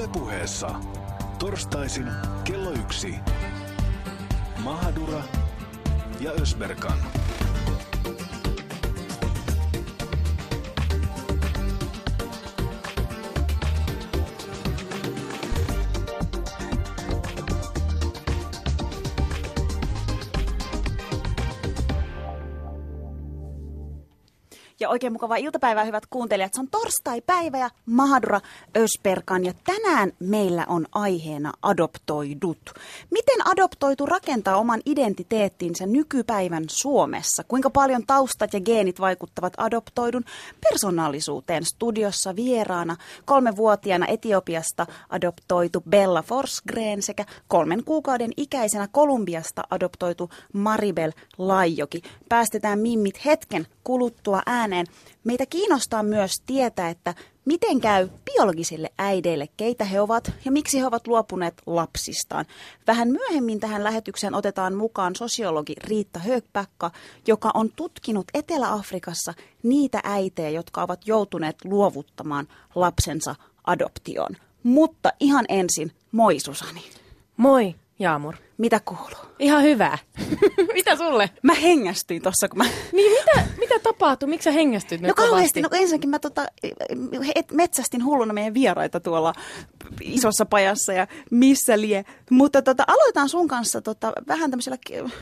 Yle Puheessa. Torstaisin kello 1. Mahadura ja Ösberkan. Ja oikein mukavaa iltapäivää, hyvät kuuntelijat. Se on torstai-päivä ja Mahadura Ösberkan. Ja tänään meillä on aiheena adoptoidut. Miten adoptoitu rakentaa oman identiteettinsä nykypäivän Suomessa? Kuinka paljon taustat ja geenit vaikuttavat adoptoidun persoonallisuuteen? Studiossa vieraana 3-vuotiaana Etiopiasta adoptoitu Bella Forsgren sekä 3 kuukauden ikäisenä Kolumbiasta adoptoitu Maribel Laijoki. Päästetään mimmit hetken kuluttua ääneen. Meitä kiinnostaa myös tietää, että miten käy biologisille äideille, keitä he ovat ja miksi he ovat luopuneet lapsistaan. Vähän myöhemmin tähän lähetykseen otetaan mukaan sosiologi Riitta Högpakka, joka on tutkinut Etelä-Afrikassa niitä äitejä, jotka ovat joutuneet luovuttamaan lapsensa adoptioon. Mutta ihan ensin, moi Susani. Moi Jaamur. Mitä kuuluu? Ihan hyvää. Mitä sulle? Mä hengästyin tossa, kun mä... Niin, mitä tapahtui? Miksi sä hengästyit nyt kauheasti. No ensinnäkin mä metsästin hulluna meidän vieraita tuolla isossa pajassa ja missä lie. Mutta aloitetaan sun kanssa vähän tämmöisellä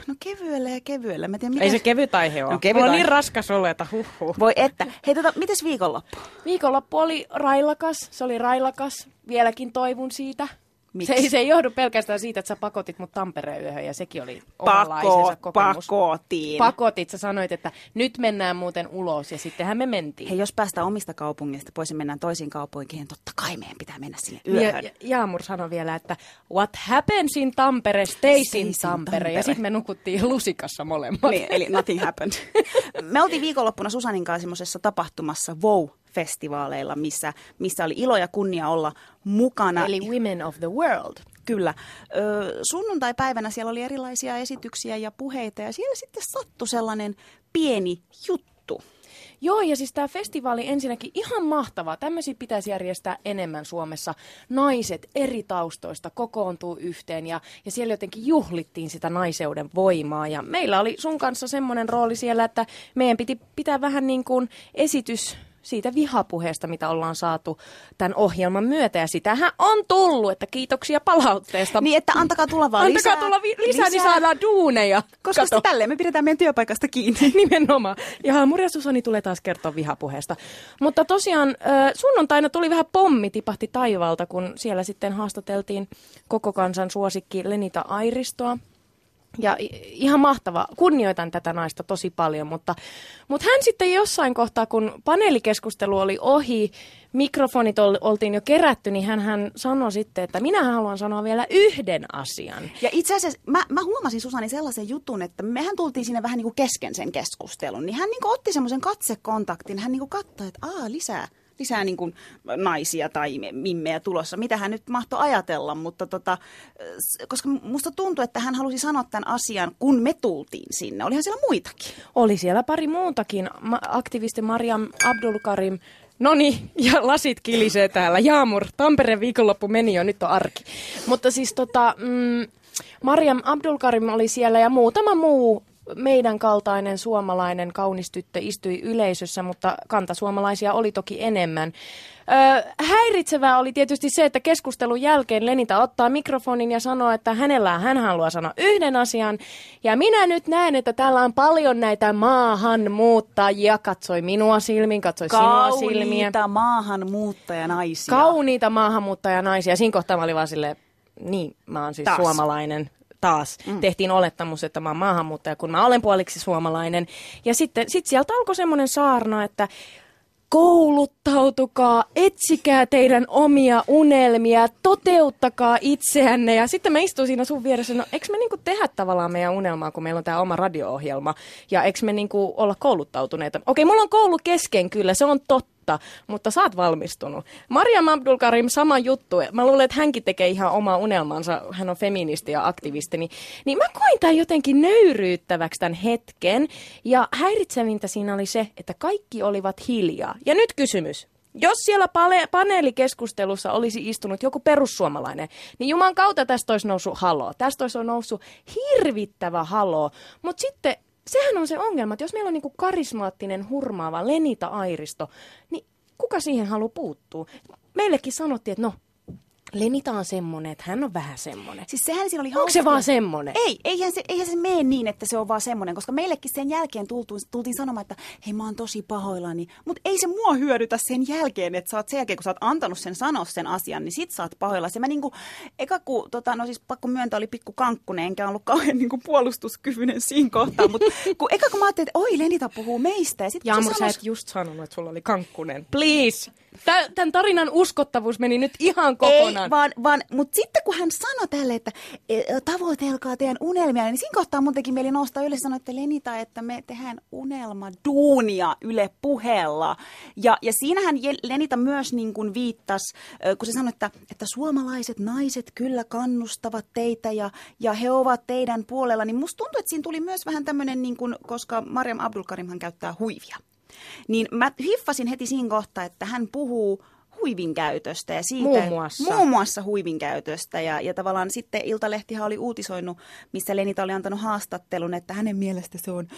kevyellä. Mä tiedän, ei se kevyt aihe ole. Mulla on niin raskas olla, että huhhuh. Voi että. Hei, mites viikonloppu? Viikonloppu oli railakas. Se oli railakas. Vieläkin toivon siitä. Se ei johdu pelkästään siitä, että sä pakotit mut Tampereen yöhön ja sekin oli omanlaisensa kokemus. Pakotit. Sä sanoit, että nyt mennään muuten ulos ja sittenhän me mentiin. Hei, jos päästään omista kaupungeista pois ja mennään toisiin kaupunkiin, totta kai meidän pitää mennä sinne yöhön. Jaamur sanoi vielä, että what happens in Tampere stays in Tampere. Ja sitten me nukuttiin lusikassa molemmat. Niin, eli nothing happened. Me oltiin viikonloppuna Susanin kanssa semmoisessa tapahtumassa Wow-festivaaleilla, missä oli ilo ja kunnia olla mukana. Eli Women of the World. Kyllä. Sunnuntai-päivänä siellä oli erilaisia esityksiä ja puheita ja siellä sitten sattui sellainen pieni juttu. Joo, ja siis tämä festivaali ensinnäkin ihan mahtavaa. Tämmöisiä pitäisi järjestää enemmän Suomessa. Naiset eri taustoista kokoontuu yhteen ja siellä jotenkin juhlittiin sitä naiseuden voimaa. Ja meillä oli sun kanssa semmoinen rooli siellä, että meidän piti pitää vähän niin kuin esitys siitä vihapuheesta, mitä ollaan saatu tämän ohjelman myötä. Ja sitähän on tullut, että kiitoksia palautteesta. Niin, että antakaa tulla vaan lisää. Antakaa tulla lisää, niin saadaan duuneja. Koska tälleen me pidetään meidän työpaikasta kiinni. Nimenomaan. Ja Murja Susani tulee taas kertoa vihapuheesta. Mutta tosiaan sunnuntaina tuli vähän pommi, tipahti taivaalta, kun siellä sitten haastateltiin koko kansan suosikki Lenita Airistoa. Ja ihan mahtava. Kunnioitan tätä naista tosi paljon, mutta hän sitten jossain kohtaa, kun paneelikeskustelu oli ohi, mikrofonit oltiin jo kerätty, niin hän sanoi sitten, että minä haluan sanoa vielä yhden asian. Ja itse asiassa mä huomasin Susani sellaisen jutun, että mehän tultiin sinne vähän niin kuin kesken sen keskustelun, niin hän niin kuin otti semmoisen katsekontaktin, hän niin kuin katsoi, että lisää niin kuin naisia tai mimmejä tulossa. Mitä hän nyt mahtoi ajatella, mutta koska musta tuntui, että hän halusi sanoa tämän asian, kun me tultiin sinne. Olihan siellä muitakin. Oli siellä pari muutakin. Aktivisti Mariam Abdulkarim. Noniin, ja lasit kilisee täällä. Jaamur, Tampereen viikonloppu meni jo, nyt on arki. Mutta siis Mariam Abdulkarim oli siellä ja muutama muu meidän kaltainen suomalainen kaunis tyttö istui yleisössä, mutta kantasuomalaisia oli toki enemmän. Häiritsevää oli tietysti se, että keskustelun jälkeen Lenita ottaa mikrofonin ja sanoo, että hän haluaa sanoa yhden asian. Ja minä nyt näen, että täällä on paljon näitä maahanmuuttajia. Katsoi minua silmiin, katsoi sinua silmiä. Kauniita maahanmuuttajanaisia. Kauniita maahanmuuttajanaisia. Siinä kohtaa mä olin vaan silleen, niin, mä oon siis suomalainen. Taas tehtiin olettamus, että mä oon maahanmuuttaja, kun mä olen puoliksi suomalainen. Ja sitten sieltä alkoi semmoinen saarna, että kouluttautukaa, etsikää teidän omia unelmia, toteuttakaa itseänne. Ja sitten mä istuin siinä sun vieressä, no eikö me niinku tehdä tavallaan meidän unelmaa, kun meillä on tää oma radio-ohjelma, ja eikö me niinku olla kouluttautuneita? Okei, mulla on koulu kesken kyllä, se on totta. Mutta sä oot valmistunut. Mariam Abdulkarim, sama juttu. Mä luulen, että hänkin tekee ihan omaa unelmansa. Hän on feministi ja aktivisti. Niin mä koin tämän jotenkin nöyryyttäväksi tämän hetken. Ja häiritsevintä siinä oli se, että kaikki olivat hiljaa. Ja nyt kysymys. Jos siellä paneelikeskustelussa olisi istunut joku perussuomalainen, niin juman kautta tästä olisi noussut haloo. Tästä olisi noussut hirvittävä haloo. Mutta sitten sehän on se ongelma, että jos meillä on niinku karismaattinen, hurmaava Lenita Airisto, niin kuka siihen haluaa puuttua? Meillekin sanottiin, että no, Lenita on semmoinen, että hän on vähän semmoinen. Siis sehän siinä oli Onko se vaan semmoinen? Eihän se mene niin, että se on vaan semmoinen, koska meillekin sen jälkeen tultiin sanomaan, että hei, mä oon tosi pahoillani. Mutta ei se mua hyödytä sen jälkeen, että sä oot sen jälkeen, kun sä oot antanut sen sanoa sen asian, niin sit sä oot pahoillasi. Mä niinku, no siis pakko myöntää, oli pikku kankkunen, enkä ollut kauhean niinku puolustuskyvyinen siinä kohtaa. Mutta kun mä ajattelin, että oi, Lenita puhuu meistä. Ja sit, Jaamur, sä et just sanonut, että sulla oli kankkunen. Please! Tämän tarinan uskottavuus meni nyt ihan kokonaan. Ei, mutta sitten kun hän sanoi tälle, että tavoitelkaa teidän unelmia, niin siinä kohtaa mun teki mieli nostaa ylös ja sanoa, että Lenita, että me tehdään unelmaduunia Yle Puheella. Ja siinähän Lenita myös niin kuin viittasi, kun se sanoi, että suomalaiset naiset kyllä kannustavat teitä ja he ovat teidän puolella, niin musta tuntuu, että siinä tuli myös vähän tämmöinen, niin kuin, koska Maryam Abdulkarimhan käyttää huivia. Niin mä hiffasin heti siinä kohtaa, että hän puhuu huivin käytöstä ja siitä, muun muassa huivin käytöstä. Ja tavallaan sitten Iltalehtihan oli uutisoinut, missä Lenita oli antanut haastattelun, että hänen mielestä se on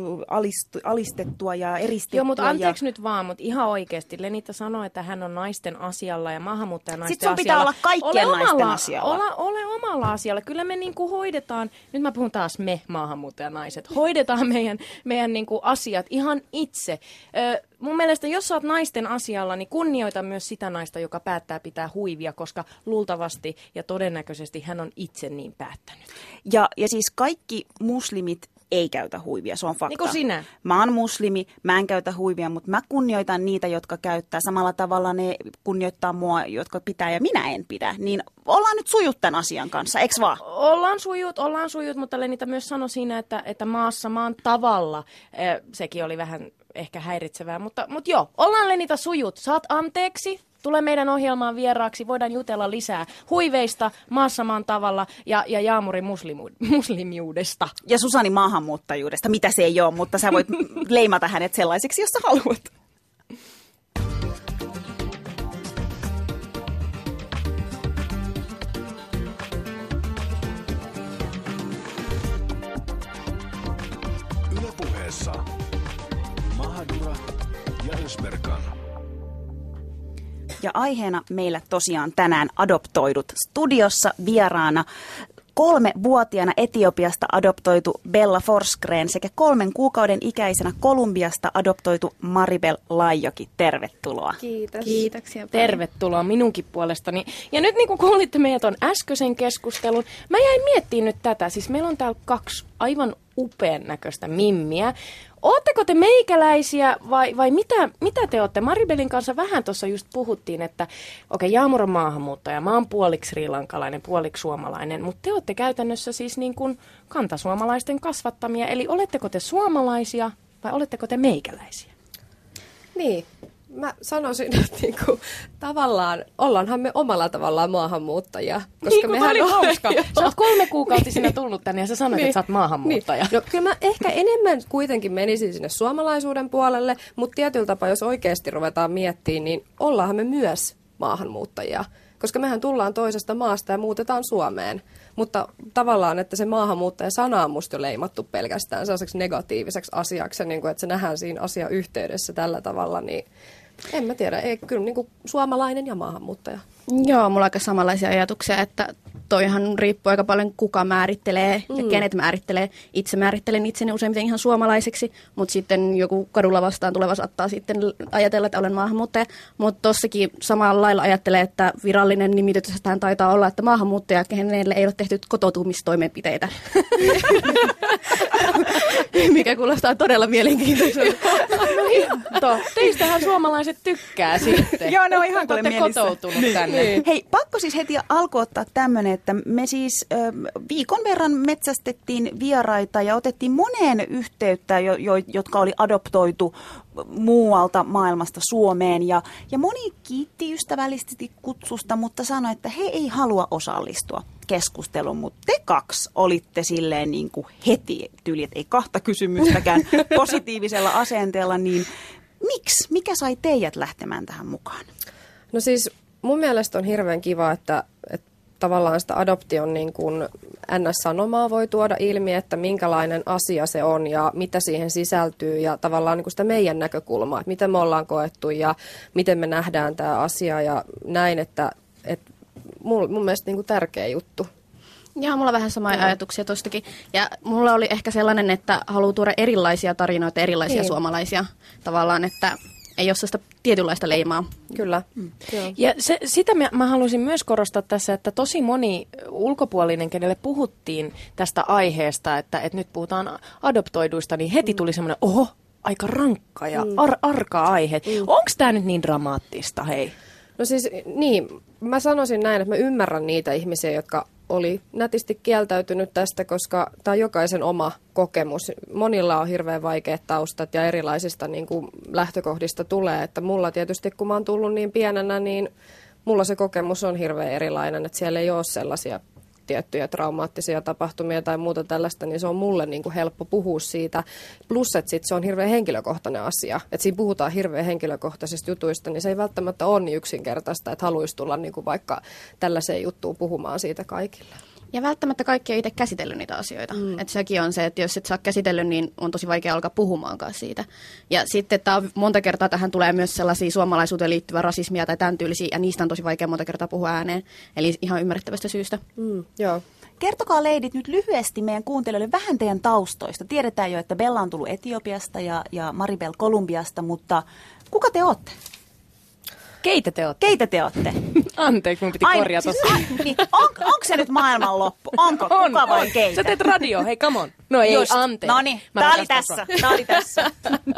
alistettua ja eristettyä. Joo, mutta anteeksi nyt vaan, mutta ihan oikeasti. Lenita sanoi, että hän on naisten asialla ja maahanmuuttajanaisten asialla. Sitten sun pitää olla kaikkien naisten asialla. Ole omalla asialla. Kyllä me niinku hoidetaan, nyt mä puhun taas me maahanmuuttajanaiset, hoidetaan meidän niinku asiat ihan itse. Mun mielestä, jos sä oot naisten asialla, niin kunnioita myös sitä naista, joka päättää pitää huivia, koska luultavasti ja todennäköisesti hän on itse niin päättänyt. Ja siis kaikki muslimit ei käytä huivia, se on fakta. Niin kuin sinä. Mä oon muslimi, mä en käytä huivia, mutta mä kunnioitan niitä, jotka käyttää. Samalla tavalla ne kunnioittaa mua, jotka pitää ja minä en pidä. Niin ollaan nyt sujut tämän asian kanssa, eks vaan? Ollaan sujut, mutta Lenita myös sanoi siinä, että maan tavalla, sekin oli vähän ehkä häiritsevää, mutta joo, ollaan Lenita sujut. Saat anteeksi, tule meidän ohjelmaan vieraaksi, voidaan jutella lisää huiveista, maan tavalla ja Jaamurin muslimiudesta. Ja Susani maahanmuuttajuudesta, mitä se ei ole, mutta sä voit leimata hänet sellaiseksi, jos sä haluat. Yle Puheessa Mahadura ja Ösberkan. Ja aiheena meillä tosiaan tänään adoptoidut, studiossa vieraana 3-vuotiaana Etiopiasta adoptoitu Bella Forsgren sekä 3 kuukauden ikäisenä Kolumbiasta adoptoitu Maribel Laijoki. Tervetuloa. Kiitos. Kiitoksia. Tervetuloa minunkin puolestani. Ja nyt niin kuin kuulitte meidät on äskeisen keskustelun, mä jäin miettimään nyt tätä. Siis meillä on täällä 2 aivan upean näköistä mimmiä. Ootteko te meikäläisiä vai mitä te ootte? Maribelin kanssa vähän tuossa just puhuttiin, että okei, Jaamur on maahanmuuttaja, mä oon puoliksi srilankalainen, puoliksi suomalainen, mutta te ootte käytännössä siis niin kuin kantasuomalaisten kasvattamia. Eli oletteko te suomalaisia vai oletteko te meikäläisiä? Niin, mä sanoisin, että niinku, tavallaan ollaanhan me omalla tavallaan maahanmuuttajia. Koska niin, mehän oli hauska. Sä oot 3-kuukautisena tullut tänne ja sä sanoit, että sä oot maahanmuuttaja. Niin. No, kyllä mä ehkä enemmän kuitenkin menisin sinne suomalaisuuden puolelle, mutta tietyllä tapaa, jos oikeasti ruvetaan miettimään, niin ollaanhan me myös maahanmuuttajia. Koska mehän tullaan toisesta maasta ja muutetaan Suomeen. Mutta tavallaan, että se maahanmuuttaja-sana on musta jo leimattu pelkästään sellaiseksi negatiiviseksi asiaksi, niin kuin, että se nähdään siinä asiayhteydessä tällä tavalla, niin en mä tiedä. Ei, kyllä niin kuin suomalainen ja maahanmuuttaja. Joo, mulla on aika samanlaisia ajatuksia, että toihan riippuu aika paljon kuka määrittelee ja kenet määrittelee. Itse määrittelen itseni useimmiten ihan suomalaiseksi, mutta sitten joku kadulla vastaan tuleva saattaa sitten ajatella, että olen maahanmuuttaja. Mutta tossakin samalla lailla ajattelee, että virallinen nimityshän taitaa olla, että maahanmuuttaja, kenelle ei ole tehty kotoutumistoimenpiteitä. Mikä kuulostaa todella mielenkiintoiselta. Teistähän suomalaiset tykkää sitten. Joo, ne on ihan kuule mielissä. Kotoutunut tänne. Hei, pakko siis heti alkuun ottaa tämmöinen, että me siis viikon verran metsästettiin vieraita ja otettiin moneen yhteyttä, jotka oli adoptoitu muualta maailmasta Suomeen. Ja moni kiitti ystävällisesti kutsusta, mutta sanoi, että he ei halua osallistua keskusteluun. Mutta te 2 olitte silleen niin kuin heti tyyli, että ei 2 kysymystäkään positiivisella asenteella, niin Miksi? Mikä sai teidät lähtemään tähän mukaan? No siis mun mielestä on hirveän kiva, että tavallaan sitä adoption niin kuin NS-sanomaa voi tuoda ilmi, että minkälainen asia se on ja mitä siihen sisältyy ja tavallaan niin kuin sitä meidän näkökulmaa, että miten me ollaan koettu ja miten me nähdään tämä asia ja näin, että mun mielestä niin kuin tärkeä juttu. Joo, mulla on vähän samoja ajatuksia tostakin. Ja mulla oli ehkä sellainen, että haluaa tuoda erilaisia tarinoita, erilaisia suomalaisia tavallaan, että ei ole sitä tietynlaista leimaa. Kyllä. Ja sitä mä haluaisin myös korostaa tässä, että tosi moni ulkopuolinen, kenelle puhuttiin tästä aiheesta, että nyt puhutaan adoptoiduista, niin heti tuli semmoinen, aika rankka ja arka aihe. Onko tämä nyt niin dramaattista, hei? No siis niin, mä sanoisin näin, että mä ymmärrän niitä ihmisiä, jotka oli nätisti kieltäytynyt tästä, koska tämä on jokaisen oma kokemus. Monilla on hirveän vaikeat taustat ja erilaisista niin kuin lähtökohdista tulee. Että mulla tietysti, kun mä oon tullut niin pienenä, niin mulla se kokemus on hirveän erilainen, että siellä ei ole sellaisia tiettyjä traumaattisia tapahtumia tai muuta tällaista, niin se on mulle niin kuin helppo puhua siitä. Plus, että sit se on hirveän henkilökohtainen asia. Että siinä puhutaan hirveän henkilökohtaisista jutuista, niin se ei välttämättä ole niin yksinkertaista, että haluaisi tulla niin kuin vaikka tällaiseen juttuun puhumaan siitä kaikille. Ja välttämättä kaikki ei itse käsitellyt niitä asioita. Että sekin on se, että jos et saa käsitellyt, niin on tosi vaikea alkaa puhumaankaan siitä. Ja sitten monta kertaa tähän tulee myös sellaisia suomalaisuuteen liittyvää rasismia tai tämän tyylisiä, ja niistä on tosi vaikea monta kertaa puhua ääneen. Eli ihan ymmärrettävästä syystä. Joo. Kertokaa leidit nyt lyhyesti meidän kuuntelijoille vähän teidän taustoista. Tiedetään jo, että Bella on tullut Etiopiasta ja Maribel Kolumbiasta, mutta kuka te olette? Keitä te olette? Keitä te olette? Anteeksi, mun piti korjata. Niin, onko se nyt maailmanloppu? Onko? Kuka vai keitä? Sä teet radio, hei come on. No ei, anteeksi. No niin, tää oli tässä.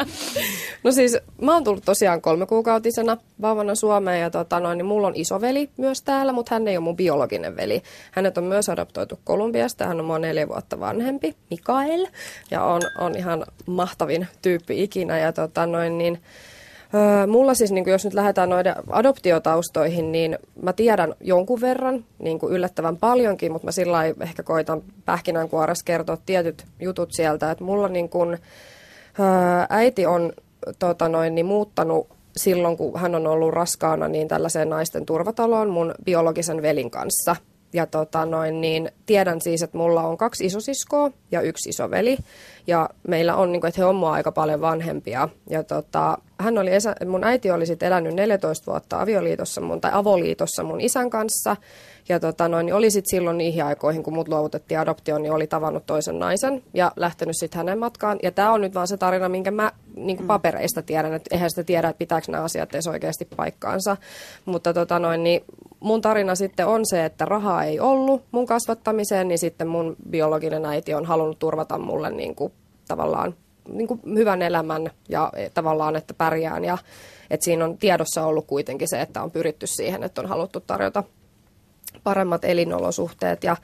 No siis mä oon tullut tosiaan 3-kuukautisena vauvana Suomeen ja niin mulla on isoveli myös täällä, mutta hän ei ole mun biologinen veli. Hänet on myös adoptoitu Kolumbiasta, hän on mua 4 vuotta vanhempi, Mikael, ja on ihan mahtavin tyyppi ikinä ja mulla siis, niin jos nyt lähdetään noiden adoptiotaustoihin, niin mä tiedän jonkun verran, niin yllättävän paljonkin, mutta mä sillä lailla ehkä koitan pähkinänkuoressa kertoa tietyt jutut sieltä, että mulla niin kun, äiti on muuttanut silloin, kun hän on ollut raskaana, niin tällaiseen naisten turvataloon mun biologisen velin kanssa. Ja tiedän siis, että mulla on 2 isosiskoa ja 1 isoveli. Ja meillä on, niin kuin, että he on mua aika paljon vanhempia. Ja mun äiti oli sitten elänyt 14 vuotta avoliitossa mun isän kanssa. Ja oli sitten silloin niihin aikoihin, kun mut luovutettiin adoptioon, niin oli tavannut toisen naisen ja lähtenyt sitten hänen matkaan. Ja tämä on nyt vaan se tarina, minkä mä niin papereista tiedän, että eihän sitä tiedä, että pitääkö nämä asiat edes oikeasti paikkaansa. Mutta mun tarina sitten on se, että rahaa ei ollut mun kasvattamiseen, niin sitten mun biologinen äiti on halunnut turvata mulle niin kuin, tavallaan niin kuin hyvän elämän ja tavallaan, että pärjään. Ja että siinä on tiedossa ollut kuitenkin se, että on pyritty siihen, että on haluttu tarjota paremmat elinolosuhteet. Ja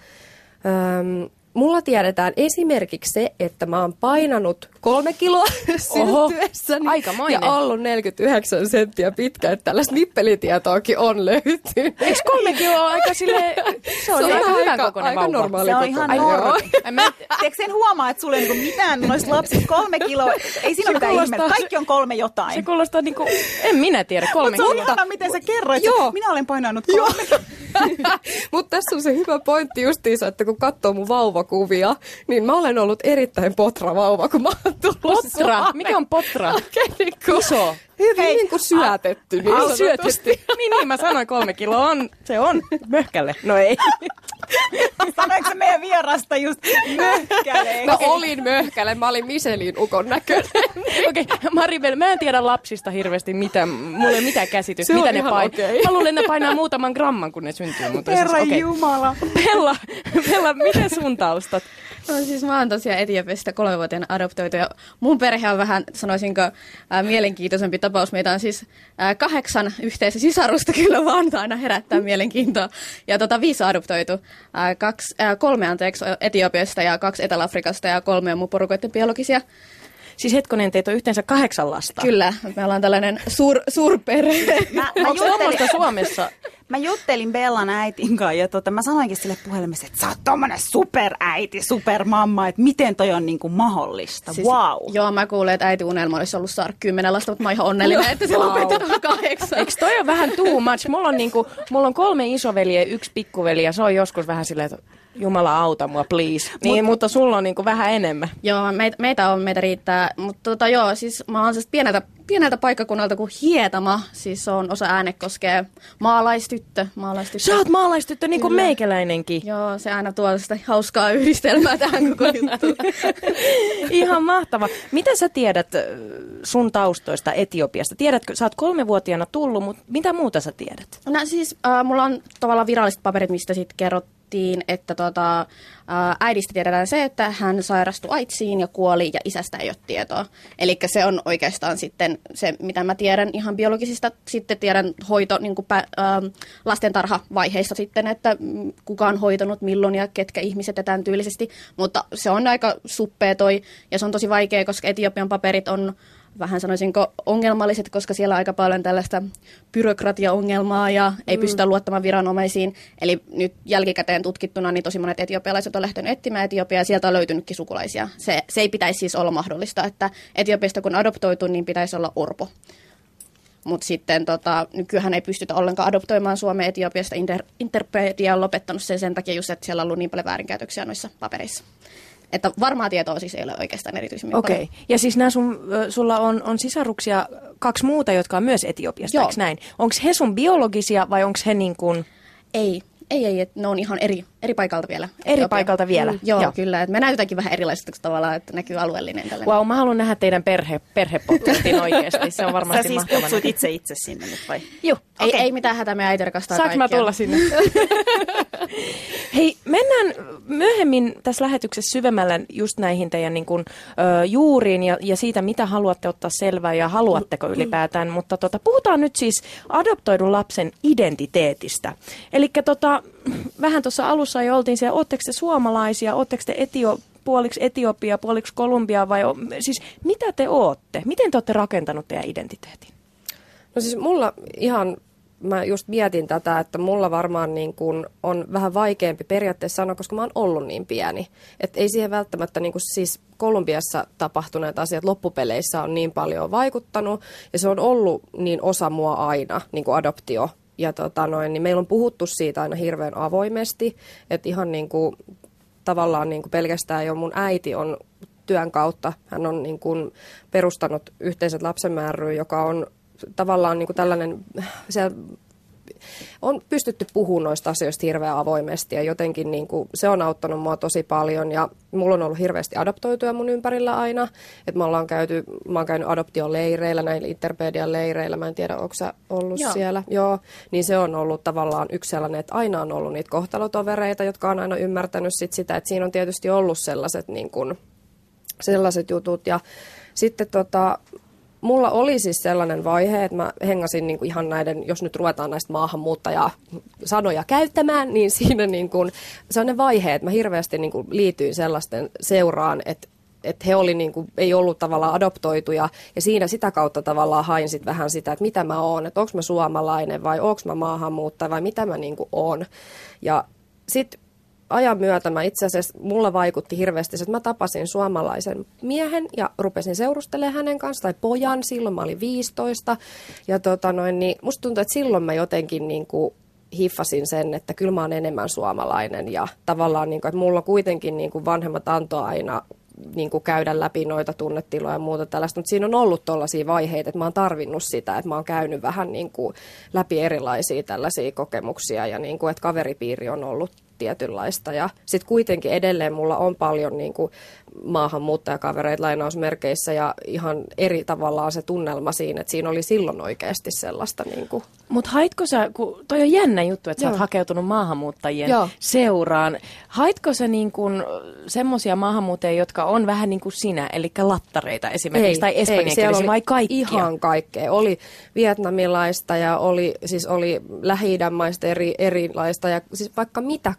mulla tiedetään esimerkiksi se, että mä oon painanut 3 kiloa syntyessäni ja ollut 49 senttiä pitkä, että tällaista nippelitietoakin on löytynyt. Eikö 3 kiloa aika silleen, se on aika hyvän kokoinen vauva. Normaali se on ihan normaali. Eikö sen huomaa, että sulle ei mitään noista lapsista 3 kiloa, ei siinä ole mitään ihmettä, kaikki on 3 jotain. Se kuulostaa niinku, en minä tiedä, 3 kiloa. Mutta se on ihana, miten sä kerroit, minä olen painanut 3 kiloa. Mutta tässä on se hyvä pointti justiinsa, että kun katsoo mun vauvakuvia, niin mä olen ollut erittäin potra vauva, kun mä oon tullut Potra? Mikä on potra? Iso. Hyvin niin kuin syötetty. Syötetty. Niin, mä sanoin 3 kiloa on, se on möhkäle. No ei. Sanoinko se meidän vierasta just möhkäle? No olin möhkäle, mä olin Michelin ukon näköinen. Okei, Maribel, mä en tiedä lapsista hirveästi mulla ei ole mitään käsitystä, mitä ne painaa. Okay. Mä luulen, että ne painaa muutaman gramman, kun ne syntyy. Herran Jumala. Bella, miten sun taustat? No siis mä oon tosiaan Etiopiasta 3-vuotiaana adoptoitu ja mun perhe on vähän, sanoisinko, mielenkiintoisempi tapaus. Meitä on siis 8 yhteistä sisarusta, kyllä vaan aina herättää mielenkiintoa. Ja 5 adoptoitu. 3 Etiopiasta ja 2 Etelä-Afrikasta ja 3 on mun porukoiden biologisia. Siis hetkonen, teitä on yhteensä 8 lasta. Kyllä, me ollaan tällainen suurperhe. Onko se omasta Suomessa? Mä juttelin Bellan äitin kanssa ja mä sanoinkin sille puhelimessa, että sä oot tommonen superäiti, supermamma, että miten toi on niinku mahdollista. Siis, wow. Joo, mä kuulin, että äiti unelma olisi ollut saada 10 lasta, mutta mä oon ihan onnellinen, että se lopetetaan 8. Eikö toi on vähän too much? Mulla on 3 isoveliä ja 1 pikkuveli ja se on joskus vähän silleen, että Jumala auta mua, please. Niin, mutta sulla on niinku vähän enemmän. Joo, meitä riittää. Mutta joo, siis mä oon siis pieneltä paikkakunnalta kuin Hietama. Siis se on osa Äänekoskea. Maalaistyttö. Sä oot maalaistyttö niin kuin meikäläinenkin. Joo, se aina tuo sitä hauskaa yhdistelmää tähän koko juttuun. Ihan mahtava. Mitä sä tiedät sun taustoista Etiopiasta? Tiedätkö, sä oot 3-vuotiaana tullut, mutta mitä muuta sä tiedät? No siis mulla on tavallaan viralliset paperit, mistä sitten kerrottiin, että äidistä tiedetään se, että hän sairastui AIDSiin ja kuoli ja isästä ei ole tietoa. Eli se on oikeastaan sitten se, mitä mä tiedän ihan biologisista. Sitten tiedän hoito niin kuin lastentarhavaiheissa sitten, että kuka on hoitanut milloin ja ketkä ihmiset ja tämän tyylisesti. Mutta se on aika suppea toi ja se on tosi vaikea, koska Etiopian paperit on vähän sanoisinko ongelmalliset, koska siellä on aika paljon tällaista byrokratiaongelmaa ja ei pystytä luottamaan viranomaisiin. Eli nyt jälkikäteen tutkittuna niin tosi monet etiopialaiset on lähtenyt etsimään Etiopiaa ja sieltä on löytynytkin sukulaisia. Se ei pitäisi siis olla mahdollista, että Etiopiasta kun adoptoitu, niin pitäisi olla orpo. Mutta sitten nykyään ei pystytä ollenkaan adoptoimaan Suomeen Etiopiasta. Interpedia on lopettanut sen takia just, että siellä on ollut niin paljon väärinkäytöksiä noissa papereissa. Että varmaa tietoa siis ei ole oikeastaan erityisemmin paljon. Ja siis sulla on sisaruksia 2 muuta, jotka on myös Etiopiasta, eikö näin? Onko he sun biologisia vai onko he niin kuin... Ei, että ne on ihan eri paikalta vielä. Eri paikalta vielä? Joo, kyllä. Että me näytäänkin vähän erilaiset tavallaan, että näkyy alueellinen tällainen. Wow, mä haluan nähdä teidän perhepotretin oikeasti. Se on varmasti mahtavaa. Sä siis kutsut itse sinne nyt vai? Joo. Okay. Ei mitään hätää, me äiti rakastaa kaikkia. Saanko mä tulla sinne? Hei, mennään myöhemmin tässä lähetyksessä syvemmällä just näihin teidän niin kuin, juuriin ja siitä, mitä haluatte ottaa selvää ja haluatteko ylipäätään. Mutta puhutaan nyt siis adoptoidun lapsen identiteetistä. Eli vähän tuossa alussa jo oltiin siellä, ootteko te suomalaisia, ootteko te puoliksi Etiopia, puoliksi Kolumbia vai siis mitä te ootte? Miten te olette rakentanut teidän identiteetin? No siis mä just mietin tätä, että mulla varmaan niin kun on vähän vaikeampi periaatteessa sanoa, koska mä oon ollut niin pieni. Että ei siihen välttämättä niin kun siis Kolumbiassa tapahtuneet asiat loppupeleissä on niin paljon vaikuttanut ja se on ollut niin osa mua aina, niin kuin adoptio. Ja niin meillä on puhuttu siitä aina hirveän avoimesti, että ihan niin kuin, tavallaan niin kuin pelkästään jo mun äiti on työn kautta, hän on niin kuin perustanut Yhteiset lapsen ry, joka on tavallaan niin kuin tällainen, se on pystytty puhumaan noista asioista hirveän avoimesti ja jotenkin niin kuin, se on auttanut mua tosi paljon ja mulla on ollut hirveästi adoptoituja mun ympärillä aina, että mä oon käynyt adoptioleireillä, näillä Interpedian leireillä, mä en tiedä, onko sä ollut siellä, niin se on ollut tavallaan yksi sellainen, että aina on ollut niitä kohtalotovereita, jotka on aina ymmärtänyt sitä, että siinä on tietysti ollut sellaiset, niin kuin, sellaiset jutut ja sitten mulla oli siis sellainen vaihe, että mä hengasin niin kuin ihan näiden, jos nyt ruvetaan näistä maahanmuuttajasanoja käyttämään, niin siinä niin kuin, sellainen vaihe, että mä hirveästi niin kuin liityin sellaisten seuraan, että he oli niin kuin, ei ollut tavallaan adoptoituja ja siinä sitä kautta tavallaan hain sit vähän sitä, että mitä mä oon, että onko mä suomalainen vai onko mä maahanmuuttaja vai mitä mä niin kuin oon. Ja sitten ajan myötä itse asiassa mulla vaikutti hirveästi, että mä tapasin suomalaisen miehen ja rupesin seurustelemaan hänen kanssa, tai pojan, silloin mä olin 15. Ja niin musta tuntuu, että silloin mä jotenkin niin kuin hiffasin sen, että kyllä mä oon enemmän suomalainen ja tavallaan, niin kuin, että mulla kuitenkin niin kuin vanhemmat antoi aina niin kuin käydä läpi noita tunnetiloja ja muuta tällaista, mutta siinä on ollut tollaisia vaiheita, että mä oon tarvinnut sitä, että mä oon käynyt vähän niin kuin läpi erilaisia tällaisia kokemuksia ja niin kuin, että kaveripiiri on ollut tietynlaista ja sitten kuitenkin edelleen mulla on paljon niin kuin maahanmuuttajakavereita lainausmerkeissä ja ihan eri tavallaan se tunnelma siinä, että siinä oli silloin oikeasti sellaista. Niin kuin. Mutta haitko sä, kun toi on jännä juttu, että sä oot hakeutunut maahanmuuttajien seuraan, haitko sä niin kuin semmoisia maahanmuuttajia, jotka on vähän niin kuin sinä, eli lattareita esimerkiksi, tai espanjankielisiä vai kaikkia? Ihan kaikkea. Oli vietnamilaista ja oli Lähi-idän maista erilaista ja siis vaikka mitä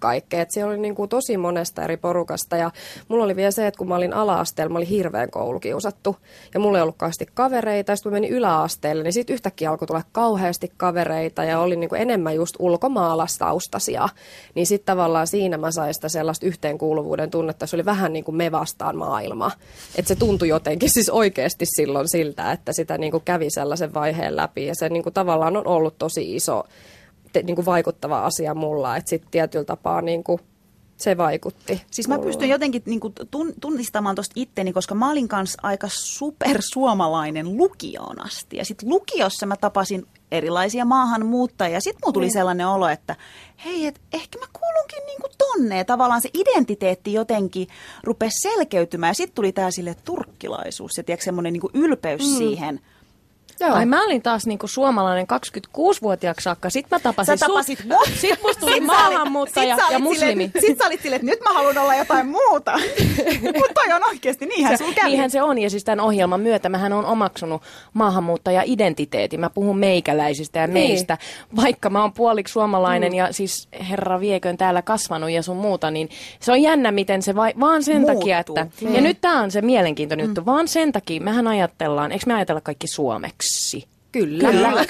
kaikkea. Et siellä oli niin kuin tosi monesta eri porukasta ja mulla oli vielä se, että kun mä olin ala-asteella, mä olin hirveän koulukiusattu ja mulla ei ollut kauheasti kavereita. Ja sitten kun menin yläasteelle, niin sitten yhtäkkiä alkoi tulla kauheasti kavereita ja oli niin kuin enemmän just ulkomaalaistaustaisia. Niin sitten tavallaan siinä mä sain sitä sellaista yhteenkuuluvuuden tunnetta, se oli vähän niin kuin me vastaan maailma. Että se tuntui jotenkin siis oikeasti silloin siltä, että sitä niin kuin kävi sellaisen vaiheen läpi ja se niin kuin tavallaan on ollut tosi iso niin kuin vaikuttava asia mulla, että sitten tietyllä tapaa niin kuin se vaikutti. Siis mä pystyn jotenkin niin kuin tunnistamaan tuosta itteni, koska mä olin kanssa aika supersuomalainen lukioon asti. Ja sitten lukiossa mä tapasin erilaisia maahanmuuttajia. Sitten mulla tuli sellainen olo, että hei, et ehkä mä kuulunkin niin kuin tonne. Ja tavallaan se identiteetti jotenkin rupesi selkeytymään. Ja sitten tuli tää sille turkkilaisuus ja tiedätkö, semmoinen niin kuin ylpeys siihen. Joo. Ai mä olin taas niinku suomalainen 26-vuotiaaksi saakka. Sitten mä tapasin Sitten musta tuli maahanmuuttaja ja muslimi. Sitten sä olit silleen, että nyt mä haluan olla jotain muuta. Mutta toi on oikeasti, niinhän sun kävi. Niinhän se on, ja siis tämän ohjelman myötä mähän on omaksunut maahanmuuttaja-identiteetin. Mä puhun meikäläisistä ja meistä. Vaikka mä oon puoliksi suomalainen ja siis herra vieköön täällä kasvanut ja sun muuta, niin se on jännä, miten se vaan sen muuttuu. takia, että... Ja nyt tää on se mielenkiintoinen juttu. Vaan sen takia, mehän ajatellaan, eikö me ajatella kaikki suomeksi? Kyllä.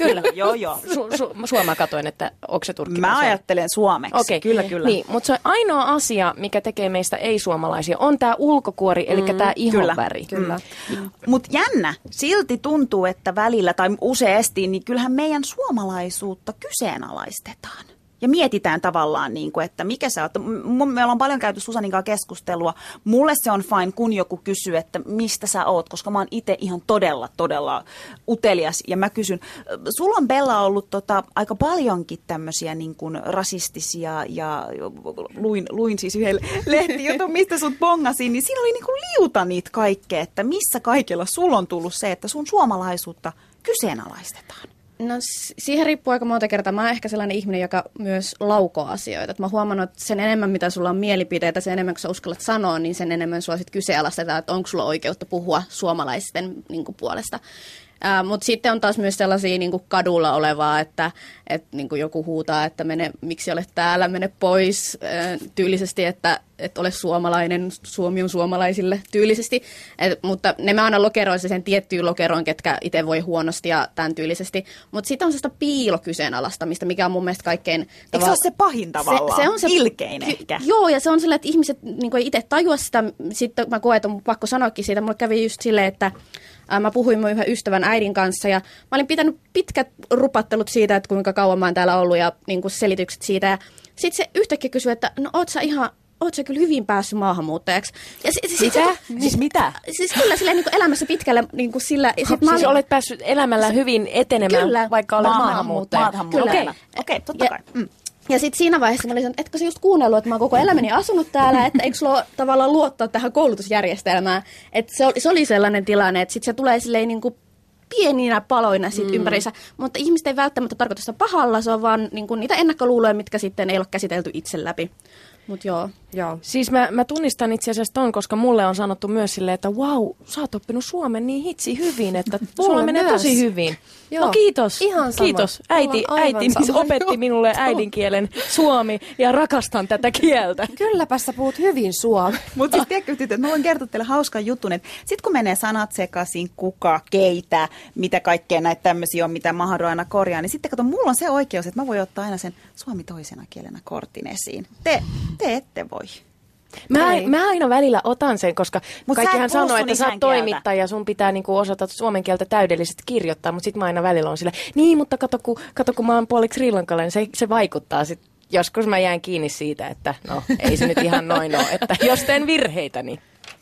Joo. Mä katoin, että onko se turkkilainen? Mä ajattelen suomeksi. Okei, kyllä. Niin, mutta se ainoa asia, mikä tekee meistä ei-suomalaisia, on tämä ulkokuori, eli tämä ihonväri. Kyllä. Mutta jännä, silti tuntuu, että välillä tai useasti, niin kyllähän meidän suomalaisuutta kyseenalaistetaan. Ja mietitään tavallaan, niin kuin, että mikä sä oot. Me ollaan paljon käyty Susanin kanssa keskustelua. Mulle se on fine, kun joku kysyy, että mistä sä oot, koska mä oon itse ihan todella utelias. Ja mä kysyn, sulla on Bella ollut aika paljonkin tämmöisiä niin kuin rasistisia ja luin siis yhden lehtijutun, mistä sut bongasin, niin siinä oli niin kuin liuta niitä kaikkea, että missä kaikilla sulla on tullut se, että sun suomalaisuutta kyseenalaistetaan. No siihen riippuu aika monta kertaa. Mä oon ehkä sellainen ihminen, joka myös laukoo asioita. Et mä oon huomannut, että sen enemmän mitä sulla on mielipiteitä, sen enemmän kun sä uskallat sanoa, niin sen enemmän sua sit kyseenalaistetaan, että onko sulla oikeutta puhua suomalaisten niin kuin puolesta. Mutta sitten on taas myös sellaisia niin kuin kadulla olevaa, että niin joku huutaa, että miksi olet täällä, mene pois tyylisesti, että ole suomalainen, Suomi on suomalaisille tyylisesti. Mutta ne mä aina lokeroissa sen tiettyyn lokeroon, ketkä itse voi huonosti ja tämän tyylisesti. Mutta sitten on sellaista piilokyseenalaistamista, mikä on mun mielestä kaikkein... Eikö se ole se pahin tavallaan? Se on se ilkein ehkä. Joo, ja se on sellainen, että ihmiset niin ei itse tajua sitä. Sitten mä koen, että on pakko sanoakin siitä. Mulle kävi just silleen, että mä puhuin mun yhden ystävän äidin kanssa ja mä olin pitänyt pitkät rupattelut siitä, että kuinka kauan mä oon täällä ollut ja niin kuin selitykset siitä. Ja sitten se yhtäkkiä kysyi, että no oot sä kyllä hyvin päässyt maahanmuuttajaksi. Ja Siis mitä? Siis kyllä silleen niin kuin elämässä pitkällä niin kuin sillä... Siis olet päässyt elämällä hyvin etenemään, kyllä, vaikka olet maahanmuuttaja. Okei, totta kai. Ja sitten siinä vaiheessa mä olin sanonut, että etkö sä just kuunnellut, että mä oon koko elämäni asunut täällä, että eikö sulla ole tavallaan luottaa tähän koulutusjärjestelmään. Että se oli sellainen tilanne, että sitten se tulee silleen niin kuin pieninä paloina sit ympärissä, mutta ihmiset ei välttämättä tarkoita sitä pahalla, se on vaan niin kuin niitä ennakkoluuloja, mitkä sitten ei ole käsitelty itse läpi. Mut joo. Siis mä tunnistan itse asiassa ton, koska mulle on sanottu myös silleen, että vau, sä oot oppinut suomen niin hitsi hyvin, että sulla menee tosi hyvin. Joo. No kiitos. Ihan sama. Kiitos. Äiti opetti minulle äidinkielen suomi ja rakastan tätä kieltä. Kylläpä sä puhut hyvin suomi. Mutta siis tiedätkö, että mä voin kertoa teille hauskan jutun, että sit kun menee sanat sekaisin, kuka, keitä, mitä kaikkea näitä tämmöisiä on, mitä Mahadura aina korjaa, niin sitten kato, mulla on se oikeus, että mä voin ottaa aina sen suomi toisena kielenä kortin esiin. Te ette voi. Mä aina välillä otan sen, koska kaikkihan sanoo, että sä oot toimittaja ja sun pitää niinku osata suomen kieltä täydellisesti kirjoittaa, mutta sit mä aina välillä on sillä, niin, mutta kato kun mä oon puoliksi srilankalainen, se vaikuttaa sit. Joskus mä jään kiinni siitä, että no ei se nyt ihan noin ole, että jos teen virheitä, niin...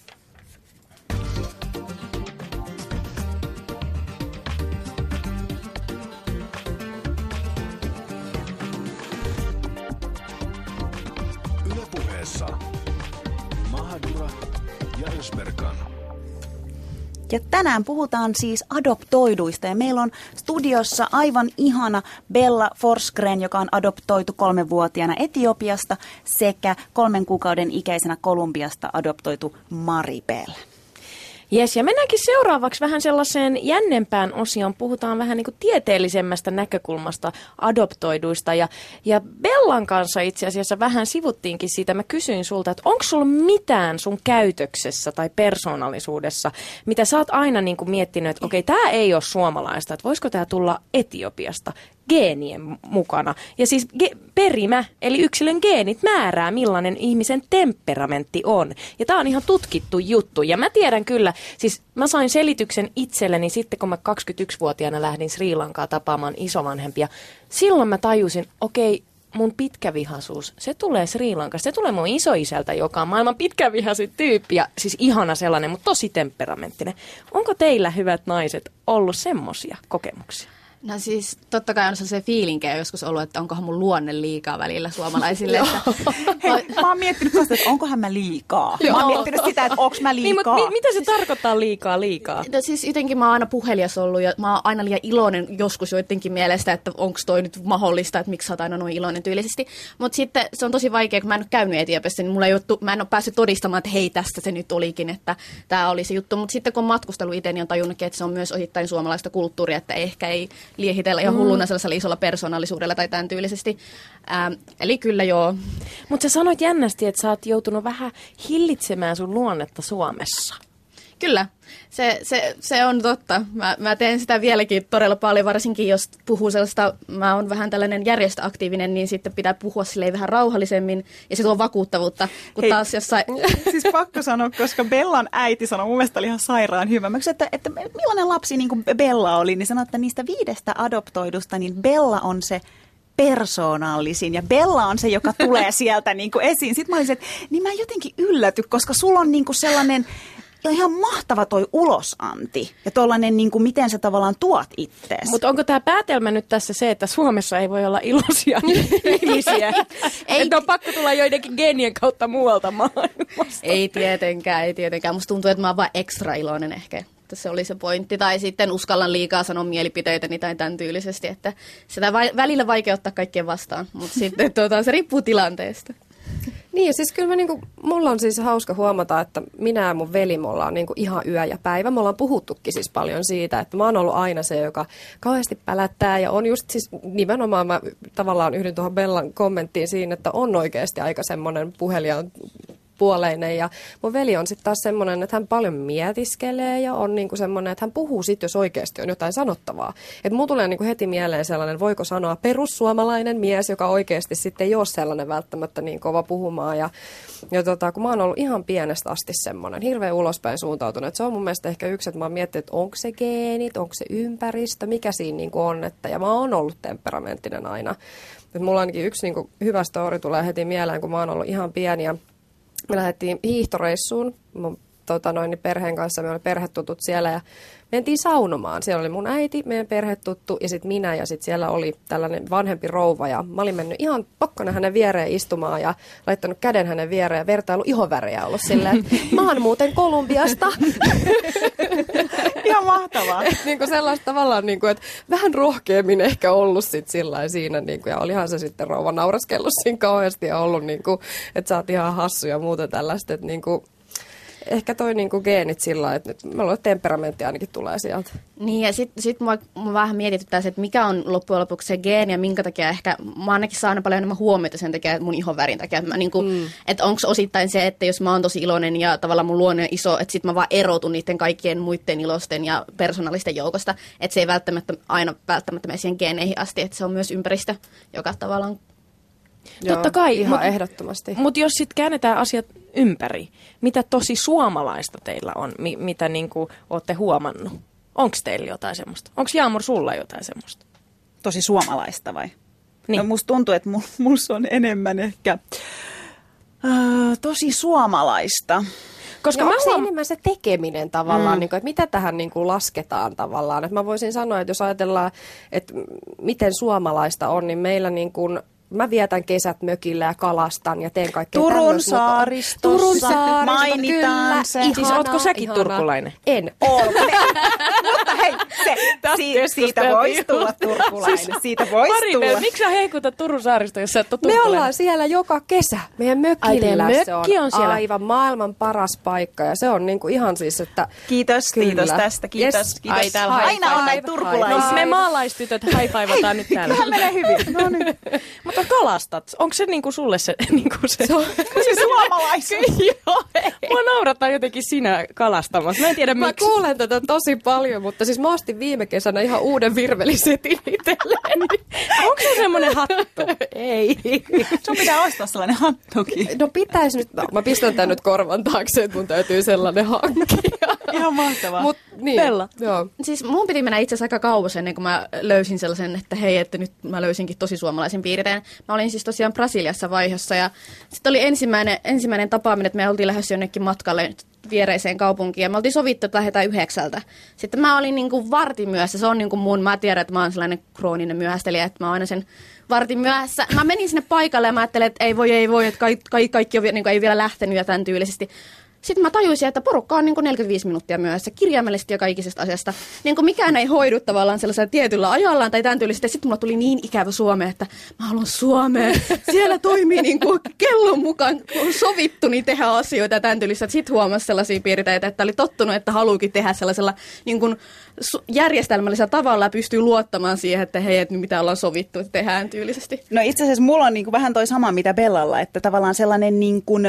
Mahadura ja Ösberkan. Ja tänään puhutaan siis adoptoiduista ja meillä on studiossa aivan ihana Bella Forsgren, joka on adoptoitu 3-vuotiaana Etiopiasta sekä 3 kuukauden ikäisenä Kolumbiasta adoptoitu Maribel. Jes, ja mennäänkin seuraavaksi vähän sellaiseen jännempään osioon. Puhutaan vähän niin kuin tieteellisemmästä näkökulmasta adoptoiduista. Ja Bellan kanssa itse asiassa vähän sivuttiinkin siitä. Mä kysyin sulta, että onko sulla mitään sun käytöksessä tai persoonallisuudessa, mitä sä oot aina niin kuin miettinyt, että okei, tää ei ole suomalaista, että voisiko tää tulla Etiopiasta geenien mukana. Ja siis perimä, eli yksilön geenit määrää, millainen ihmisen temperamentti on. Ja tää on ihan tutkittu juttu. Ja mä tiedän kyllä, siis mä sain selityksen itselleni sitten, kun mä 21-vuotiaana lähdin Sri Lankaa tapaamaan isovanhempia. Silloin mä tajusin, okei, mun pitkävihaisuus, se tulee Sri Lankasta. Se tulee mun isoisältä, joka on maailman pitkävihaisin tyyppi. Ja siis ihana sellainen, mutta tosi temperamenttinen. Onko teillä, hyvät naiset, ollut semmosia kokemuksia? No siis totta kai on se fiilinkejä joskus ollut, että onkohan mun luonne liikaa välillä suomalaisille. Hei, mä oon miettinyt vasta, että onkohan mä liikaa. Mä oon miettinyt sitä, että onko mä liikaa. Niin, mitä se tarkoittaa liikaa? No siis jotenkin mä oon aina puhelias ollut ja mä oon aina liian iloinen joskus joidenkin mielestä, että onko toi nyt mahdollista, että miksi sä oot aina noin iloinen tyylisesti. Mutta sitten se on tosi vaikea, kun mä en ole käynyt Etiopiassa, niin mä en ole päässyt todistamaan, että hei, tästä se nyt olikin, että tää oli se juttu. Mutta sitten kun on matkustellut itse, niin on tajunnutkin, että se on myös osittain suomalaista kulttuuria, että ehkä ei liehitellä ihan hulluna sellaisella isolla persoonallisuudella tai tämän tyylisesti. Eli kyllä joo. Mutta sä sanoit jännästi, että sä oot joutunut vähän hillitsemään sun luonnetta Suomessa. Kyllä, se on totta. Mä teen sitä vieläkin todella paljon, varsinkin jos puhuu sellaista, mä oon vähän tällainen järjestöaktiivinen, niin sitten pitää puhua silleen vähän rauhallisemmin ja se tuo vakuuttavuutta, kun taas jossain... Siis pakko sanoa, koska Bellan äiti sanoi, mun mielestä oli ihan sairaan hyvä. Mä kysyin, että millainen lapsi niin kuin Bella oli, niin sanoi, että niistä 5 adoptoidusta, niin Bella on se persoonallisin ja Bella on se, joka tulee sieltä niin kuin esiin. Sitten mä olisin, että niin mä jotenkin ylläty, koska sulla on niin kuin sellainen... Ja ihan mahtava toi ulosanti ja tollainen, niin kuin miten sä tavallaan tuot ittees. Mutta onko tämä päätelmä nyt tässä se, että Suomessa ei voi olla iloisia ihmisiä? Että on pakko tulla joidenkin geenien kautta muualta maailmasta? Ei tietenkään. Musta tuntuu, että mä oon vaan ekstra iloinen ehkä. Se oli se pointti. Tai sitten uskallan liikaa sanoa mielipiteitäni tai tämän tyylisesti, että sitä välillä vaikea ottaa kaikkien vastaan. Mutta sitten se riippuu tilanteesta. Niin, ja siis kyllä mulla on siis hauska huomata, että minä ja mun veli, me ollaan ihan yö ja päivä. Me ollaan puhuttukin siis paljon siitä, että mä oon ollut aina se, joka kauheasti pälättää. Ja on just siis nimenomaan, mä tavallaan yhdyn tuohon Bellan kommenttiin siinä, että on oikeasti aika semmoinen puhelijan puoleinen. Ja mun veli on sitten taas semmoinen, että hän paljon mietiskelee ja on niinku semmoinen, että hän puhuu sitten, jos oikeasti on jotain sanottavaa. Että mulla tulee niinku heti mieleen sellainen, voiko sanoa perussuomalainen mies, joka oikeasti sitten ei ole sellainen välttämättä niin kova puhumaan. Ja kun mä oon ollut ihan pienestä asti semmoinen, hirveän ulospäin suuntautunut. Että se on mun mielestä ehkä yksi, että mä oon miettinyt, että onko se geenit, onko se ympäristö, mikä siinä niinku on. Ja mä oon ollut temperamenttinen aina. Et mulla ainakin yksi niinku hyvä story tulee heti mieleen, kun mä oon ollut ihan pieni ja me lähdettiin hiihtoreissuun mun perheen kanssa, me oli perhetutut siellä ja mentiin saunomaan. Siellä oli mun äiti, meidän perhetuttu ja sitten minä ja sitten siellä oli tällainen vanhempi rouva ja mä olin mennyt ihan pakkona hänen viereen istumaan ja laittanut käden hänen viereen ja vertailu ihonvärejä ollut silleen, mä oon muuten Kolumbiasta. Ihan mahtavaa. Niin kuin sellaista tavallaan, niin kuin, että vähän rohkeammin ehkä ollut sit sillä siinä. Niin kuin, ja olihan se sitten rouva nauraskellut siinä kauheasti ja ollut, niin kuin, että sä oot ihan hassu ja muuta tällaista. Että, niin kuin, ehkä toi niin kuin geenit sillä, että mä luulen, että temperamentti ainakin tulee sieltä. Niin ja sit mua vähän mietityttää se, että mikä on loppujen lopuksi se geeni ja minkä takia ehkä mä ainakin saan aina paljon enemmän huomiota sen takia, mun ihonvärin takia. Että, että onko osittain se, että jos mä oon tosi iloinen ja tavallaan mun luonne on iso, että sit mä vaan erotun niiden kaikkien muiden ilosten ja persoonallisten joukosta. Että se ei välttämättä mene siihen geeneihin asti, että se on myös ympäristö, joka tavallaan... Totta kai, ihan ehdottomasti. Mutta jos sitten käännetään asiat ympäri, mitä tosi suomalaista teillä on, mitä niinku olette huomannut? Onko teillä jotain semmoista? Onko Jaamur sulla jotain semmoista? Tosi suomalaista vai? Niin. No musta tuntuu, että musta on enemmän ehkä tosi suomalaista. Koska onko se enemmän se tekeminen tavallaan, niin kuin, että mitä tähän niin kuin lasketaan tavallaan. Että mä voisin sanoa, että jos ajatellaan, että miten suomalaista on, niin meillä niin kuin mä vietän kesät mökillä ja kalastan ja teen kaikkea Turun saaristossa mainitaan kyllä, se. ihanaa, Siis ootko säkin ihanaa. turkulainen? En. Mutta hei, siitä voisi tulla turkulainen. Siitä voisi Maribel, tulla. miksi sä heikutat Turun saaristo, jos sä et ole Me turkulainen? ollaan siellä joka kesä. Meidän Ai, teidän mökillä mökki on siellä. aivan maailman paras paikka. Ja se on niinku ihan siis, että... Kiitos tästä. Kiitos. Yes. Kiitos. Ai, täällä Aina on high näitä five, turkulaisia. No, me maalaistytöt haipaivataan nyt täällä. Kyllähän menee hyvin. No niin. Mutta kalastat. Onko se niinku sulle se? Niinku se? Se suomalaisuus. Joo. Mua naurattaa jotenkin sinä kalastamassa. Mä en tiedä Mä miksi. kuulen tätä tosi paljon, mutta siis mä ostin viime kesänä ihan uuden virvelisetin itselleni. Onko se semmoinen hattu? Ei. Sun pitää ostaa sellainen hattukin. No pitäis nyt, mä pistän tän nyt korvan taakse, että mun täytyy sellainen hankkia. Ihan mahtavaa. Mut niin, Bella. joo. Siis mun piti mennä itse asiassa aika kauas ennen kuin mä löysin sellaisen, että hei, että nyt mä löysinkin tosi suomalaisen piirteen. Mä olin siis tosiaan Brasiliassa vaihossa ja sitten oli ensimmäinen tapaaminen, että me oltiin lähdössä jonnekin matkalle viereiseen kaupunkiin ja me oltiin sovittu, että lähdetään 9. Sitten mä olin niin kuin vartin myöhässä, se on niin kuin mä tiedän, että mä oon sellainen krooninen myöhästelijä, että mä oon aina sen vartin myöhässä. Mä menin sinne paikalle ja mä ajattelin, että ei voi, että kaikki on, niin kuin, ei vielä lähtenyt ja tämän tyylisesti. Sitten mä tajusin, että porukka on niin kuin 45 minuuttia myöhässä kirjaimellisesti ja kaikisesta asiasta. Niin kuin mikään ei hoidu tavallaan sellaisella tietyllä ajallaan tai tämän tyylisesti. Sitten mulla tuli niin ikävä Suomeen, että mä haluan Suomeen. Siellä toimii niin kuin kellon mukaan sovittu niin tehdä asioita ja tämän tyylistä. Sitten huomasi sellaisia piirteitä, että oli tottunut, että haluukin tehdä sellaisella niin kuin järjestelmällisellä tavalla ja pystyy luottamaan siihen, että hei, että mitä ollaan sovittu, että tehdään tyylisesti. No itse asiassa mulla on niin kuin vähän toi sama mitä Bellalla, että tavallaan sellainen niin kuin,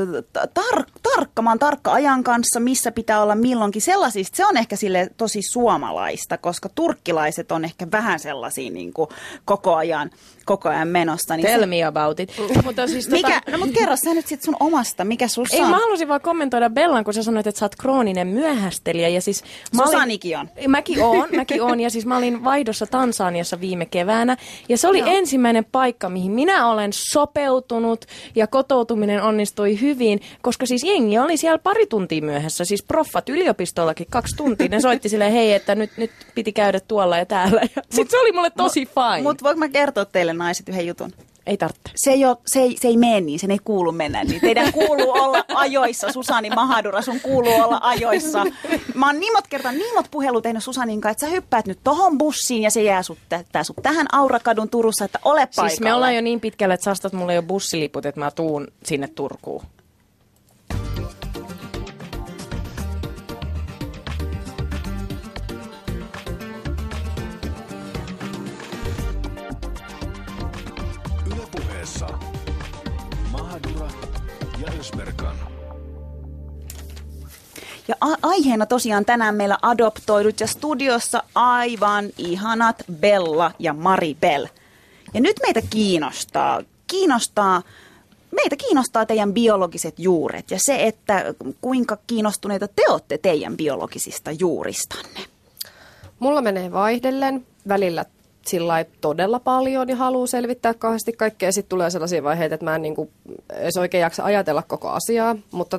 tarkka, mä oon tarkka ajan kanssa, missä pitää olla milloinkin sellaisista. Se on ehkä sille tosi suomalaista, koska turkkilaiset on ehkä vähän sellaisia niin kuin koko ajan menossa. Niin Tell me about it. Mutta siis no mut kerro sä nyt sit sun omasta, mikä sussa Ei, on? mä halusin vaan kommentoida Bellan, kun sä sanoit, että sä oot krooninen myöhästelijä. Ja siis Susanikin on. Mäkin oon. Ja siis mä olin vaihdossa Tansaniassa viime keväänä. Ja se oli ensimmäinen paikka, mihin minä olen sopeutunut ja kotoutuminen onnistui hyvin. Koska siis jengi oli siellä pari tuntia myöhässä. Siis proffat yliopistollakin 2 tuntia. Ne soitti silleen, hei, että nyt piti käydä tuolla ja täällä. Ja sit se oli mulle tosi fine. Mutta voinko mä kertoa teille naiset yhden jutun? Ei tarvitse. Se ei mene niin, sen ei kuulu mennä niin. Teidän kuuluu olla ajoissa, Susani Mahadura, sun kuuluu olla ajoissa. Mä oon niin monta puhelua tehnyt Susanin kanssa, että sä hyppäät nyt tohon bussiin ja se jää sut tähän Aurakadun Turussa, että ole paikalla. Siis me ollaan jo niin pitkällä, että sä ostat mulle jo bussiliput, että mä tuun sinne Turkuun. Yle Puheessa Mahadura ja Ösberkan. Ja aiheena tosiaan tänään meillä adoptoidut ja studiossa aivan ihanat Bella ja Maribel. Ja nyt meitä kiinnostaa teidän biologiset juuret ja se, että kuinka kiinnostuneita te olette teidän biologisista juuristanne. Mulla menee vaihdellen välillä sillä todella paljon ja haluaa selvittää kauheasti kaikkea. Sitten tulee sellaisia vaiheita, että mä en niinku edes oikein jaksa ajatella koko asiaa, mutta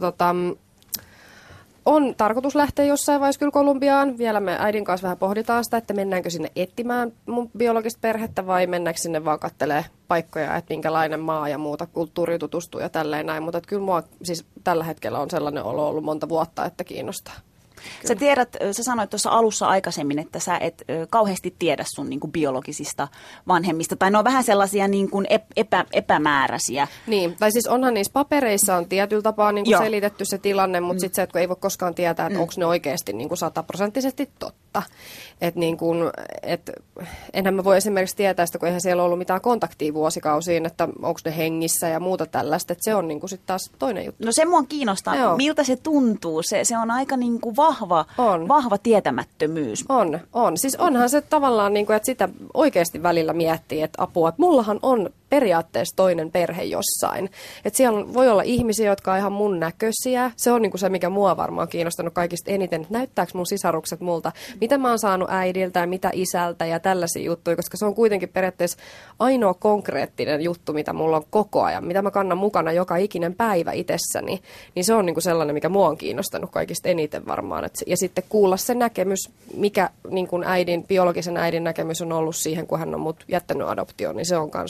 on tarkoitus lähteä jossain vaiheessa kyllä Kolumbiaan. Vielä me äidin kanssa vähän pohditaan sitä, että mennäänkö sinne etsimään mun biologista perhettä vai mennäänkö sinne vaan kattelee paikkoja, että minkälainen maa ja muuta kulttuuria tutustuu ja tälleen näin. Mutta kyllä mua siis tällä hetkellä on sellainen olo ollut monta vuotta, että kiinnostaa. Sä sanoit tuossa alussa aikaisemmin, että sä et kauheasti tiedä sun niin kuin biologisista vanhemmista, tai ne on vähän sellaisia niin kuin epämääräisiä. Niin, tai siis onhan niissä papereissa on tietyllä tapaa niin kuin selitetty se tilanne, mutta sitten se, että kun ei voi koskaan tietää, että onko ne oikeasti niin kuin 100% totta. Että niin kuin, enhän mä voi esimerkiksi tietää sitä, kun eihän siellä ollut mitään kontaktia vuosikausiin, että onko ne hengissä ja muuta tällaista, että se on niin kuin sitten taas toinen juttu. No se mua kiinnostaa, miltä se tuntuu, se on aika niin kuin vahva tietämättömyys. On. Siis onhan se tavallaan, niin kuin, että sitä oikeasti välillä miettii, että apua, että mullahan on periaatteessa toinen perhe jossain. Että siellä voi olla ihmisiä, jotka on ihan mun näköisiä. Se on niin kuin se, mikä mua varmaan kiinnostanut kaikista eniten, että näyttääkö mun sisarukset multa, mitä mä oon saanut äidiltä ja mitä isältä ja tällaisia juttuja, koska se on kuitenkin periaatteessa ainoa konkreettinen juttu, mitä mulla on koko ajan, mitä mä kannan mukana joka ikinen päivä itsessäni, niin se on niin kuin sellainen, mikä mua on kiinnostanut kaikista eniten varmaan. Ja sitten kuulla se näkemys, mikä niin kuin biologisen äidin näkemys on ollut siihen, kun hän on mut jättänyt adoptioon, niin se on myös toinen juttu.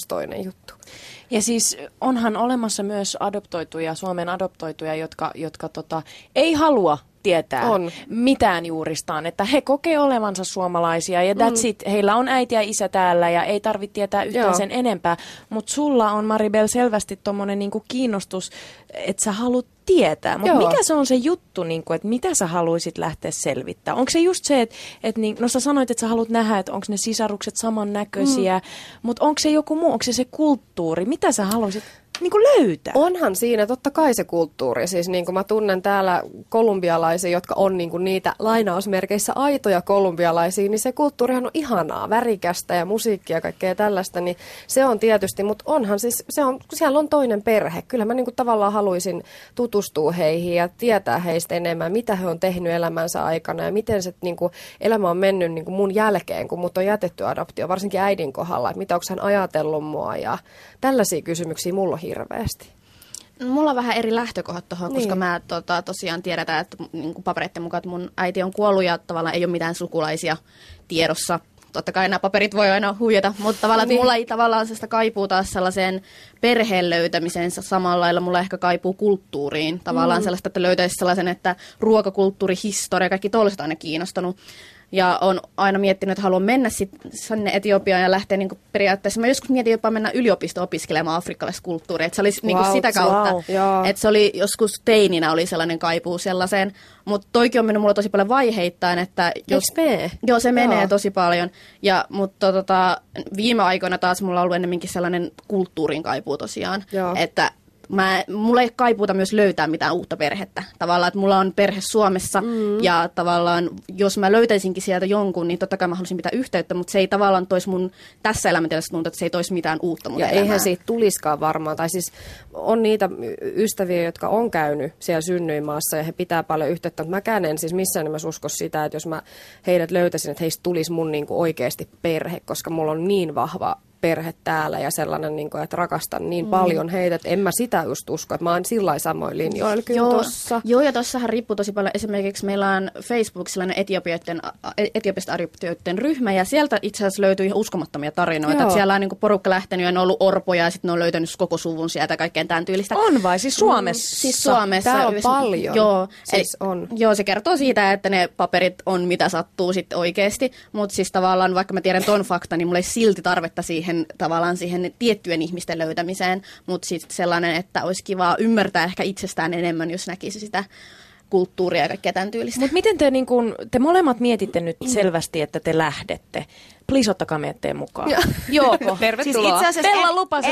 juttu. Ja siis onhan olemassa myös adoptoituja, Suomen adoptoituja, jotka ei halua tietää mitään juuristaan, että he kokee olevansa suomalaisia ja that's it. Heillä on äiti ja isä täällä ja ei tarvitse tietää yhtään sen enempää, mutta sulla on, Maribel, selvästi tommonen niinku kiinnostus, että sä haluat tietää, mutta mikä se on se juttu, niinku, että mitä sä haluaisit lähteä selvittämään? Onko se just se, että no sä sanoit, että sä haluat nähdä, että onko ne sisarukset samannäköisiä, mutta onko se joku muu, onko se kulttuuri, mitä sä haluaisit niin kuin löytää? Onhan siinä totta kai se kulttuuri. Siis niin kuin mä tunnen täällä kolumbialaisia, jotka on niin kuin niitä lainausmerkeissä aitoja kolumbialaisia, niin se kulttuurihan on ihanaa, värikästä ja musiikkia ja kaikkea tällaista, niin se on tietysti, mutta onhan siis, siellä on toinen perhe. Kyllä mä niin kuin tavallaan haluaisin tutustua heihin ja tietää heistä enemmän, mitä he on tehnyt elämänsä aikana ja miten se niin kuin elämä on mennyt niin kuin mun jälkeen, kun mut on jätetty adoptio, varsinkin äidin kohdalla, että mitä onko hän ajatellut mua ja tällaisia kysymyksiä mulla on hirveästi. Mulla on vähän eri lähtökohdat tuohon, koska mä tosiaan tiedetään, että niin papereiden mukaan, että mun äiti on kuollut ja tavallaan ei ole mitään sukulaisia tiedossa. Totta kai nämä paperit voi aina huijata, mutta tavallaan että mulla ei tavallaan sitä kaipuu taas sellaiseen perheen löytämiseen samalla lailla. Mulla ehkä kaipuu kulttuuriin tavallaan sellaista, että löytäisi sellaisen, että ruokakulttuuri, historia, kaikki tollaset on aina kiinnostanut. Ja on aina miettinyt, että haluan mennä sinne Etiopiaan ja lähteä niin periaatteessa. Mä joskus mietin jopa mennä yliopistoon opiskelemaan afrikkalaista kulttuuria. Että se olisi niin sitä kautta. Että se oli joskus teininä oli sellainen kaipuu sellaiseen. Mutta toikin on mennyt mulla tosi paljon vaiheittain. Että jos, joo, se menee tosi paljon. Mutta viime aikoina taas mulla on ollut ennemminkin sellainen kulttuurin kaipuu tosiaan. Että mulla ei kaipuuta myös löytää mitään uutta perhettä. Tavallaan, että mulla on perhe Suomessa ja tavallaan, jos mä löytäisinkin sieltä jonkun, niin totta kai mä haluaisin pitää yhteyttä, mutta se ei tavallaan toisi mun tässä elämäntilanteessa tuntuu, että se ei toisi mitään uutta mun elämään. Eihän siitä tuliskaan varmaan. Tai siis on niitä ystäviä, jotka on käynyt siellä synnyinmaassa ja he pitää paljon yhteyttä, mutta mäkään en siis missään nimessä usko sitä, että jos mä heidät löytäisin, että heistä tulisi mun niinku oikeasti perhe, koska mulla on niin vahva perhe täällä ja sellainen, niin kuin, että rakastan niin paljon heitä, että en mä sitä just usko, että mä oon sillä samoin linjoilla kyllä tossa. Joo, ja tossahan riippuu tosi paljon. Esimerkiksi meillä on Facebook sellainen Etiopiasta adoptioiden ryhmä, ja sieltä itse asiassa löytyy ihan uskomattomia tarinoita. Että siellä on niin kuin porukka lähtenyt ja ne on ollut orpoja, ja sitten ne on löytänyt koko suvun sieltä kaikkeen tämän tyylistä. On vai? Siis Suomessa? Siis Suomessa. Täällä on paljon. Joo, siis on. Joo, se kertoo siitä, että ne paperit on mitä sattuu sitten oikeasti, mutta siis tavallaan vaikka mä tiedän ton fakta, niin mulla ei silti tarvetta siihen tiettyjen ihmisten löytämiseen, mutta sitten sellainen, että olisi kiva ymmärtää ehkä itsestään enemmän, jos näkisi sitä kulttuuria ja kaikkea tämän tyylistä. Mutta miten te molemmat mietitte nyt selvästi, että te lähdette? Please ottakaa meidän mukaan. Jooko? Tervetuloa. Siis itse asiassa Bella lupasi,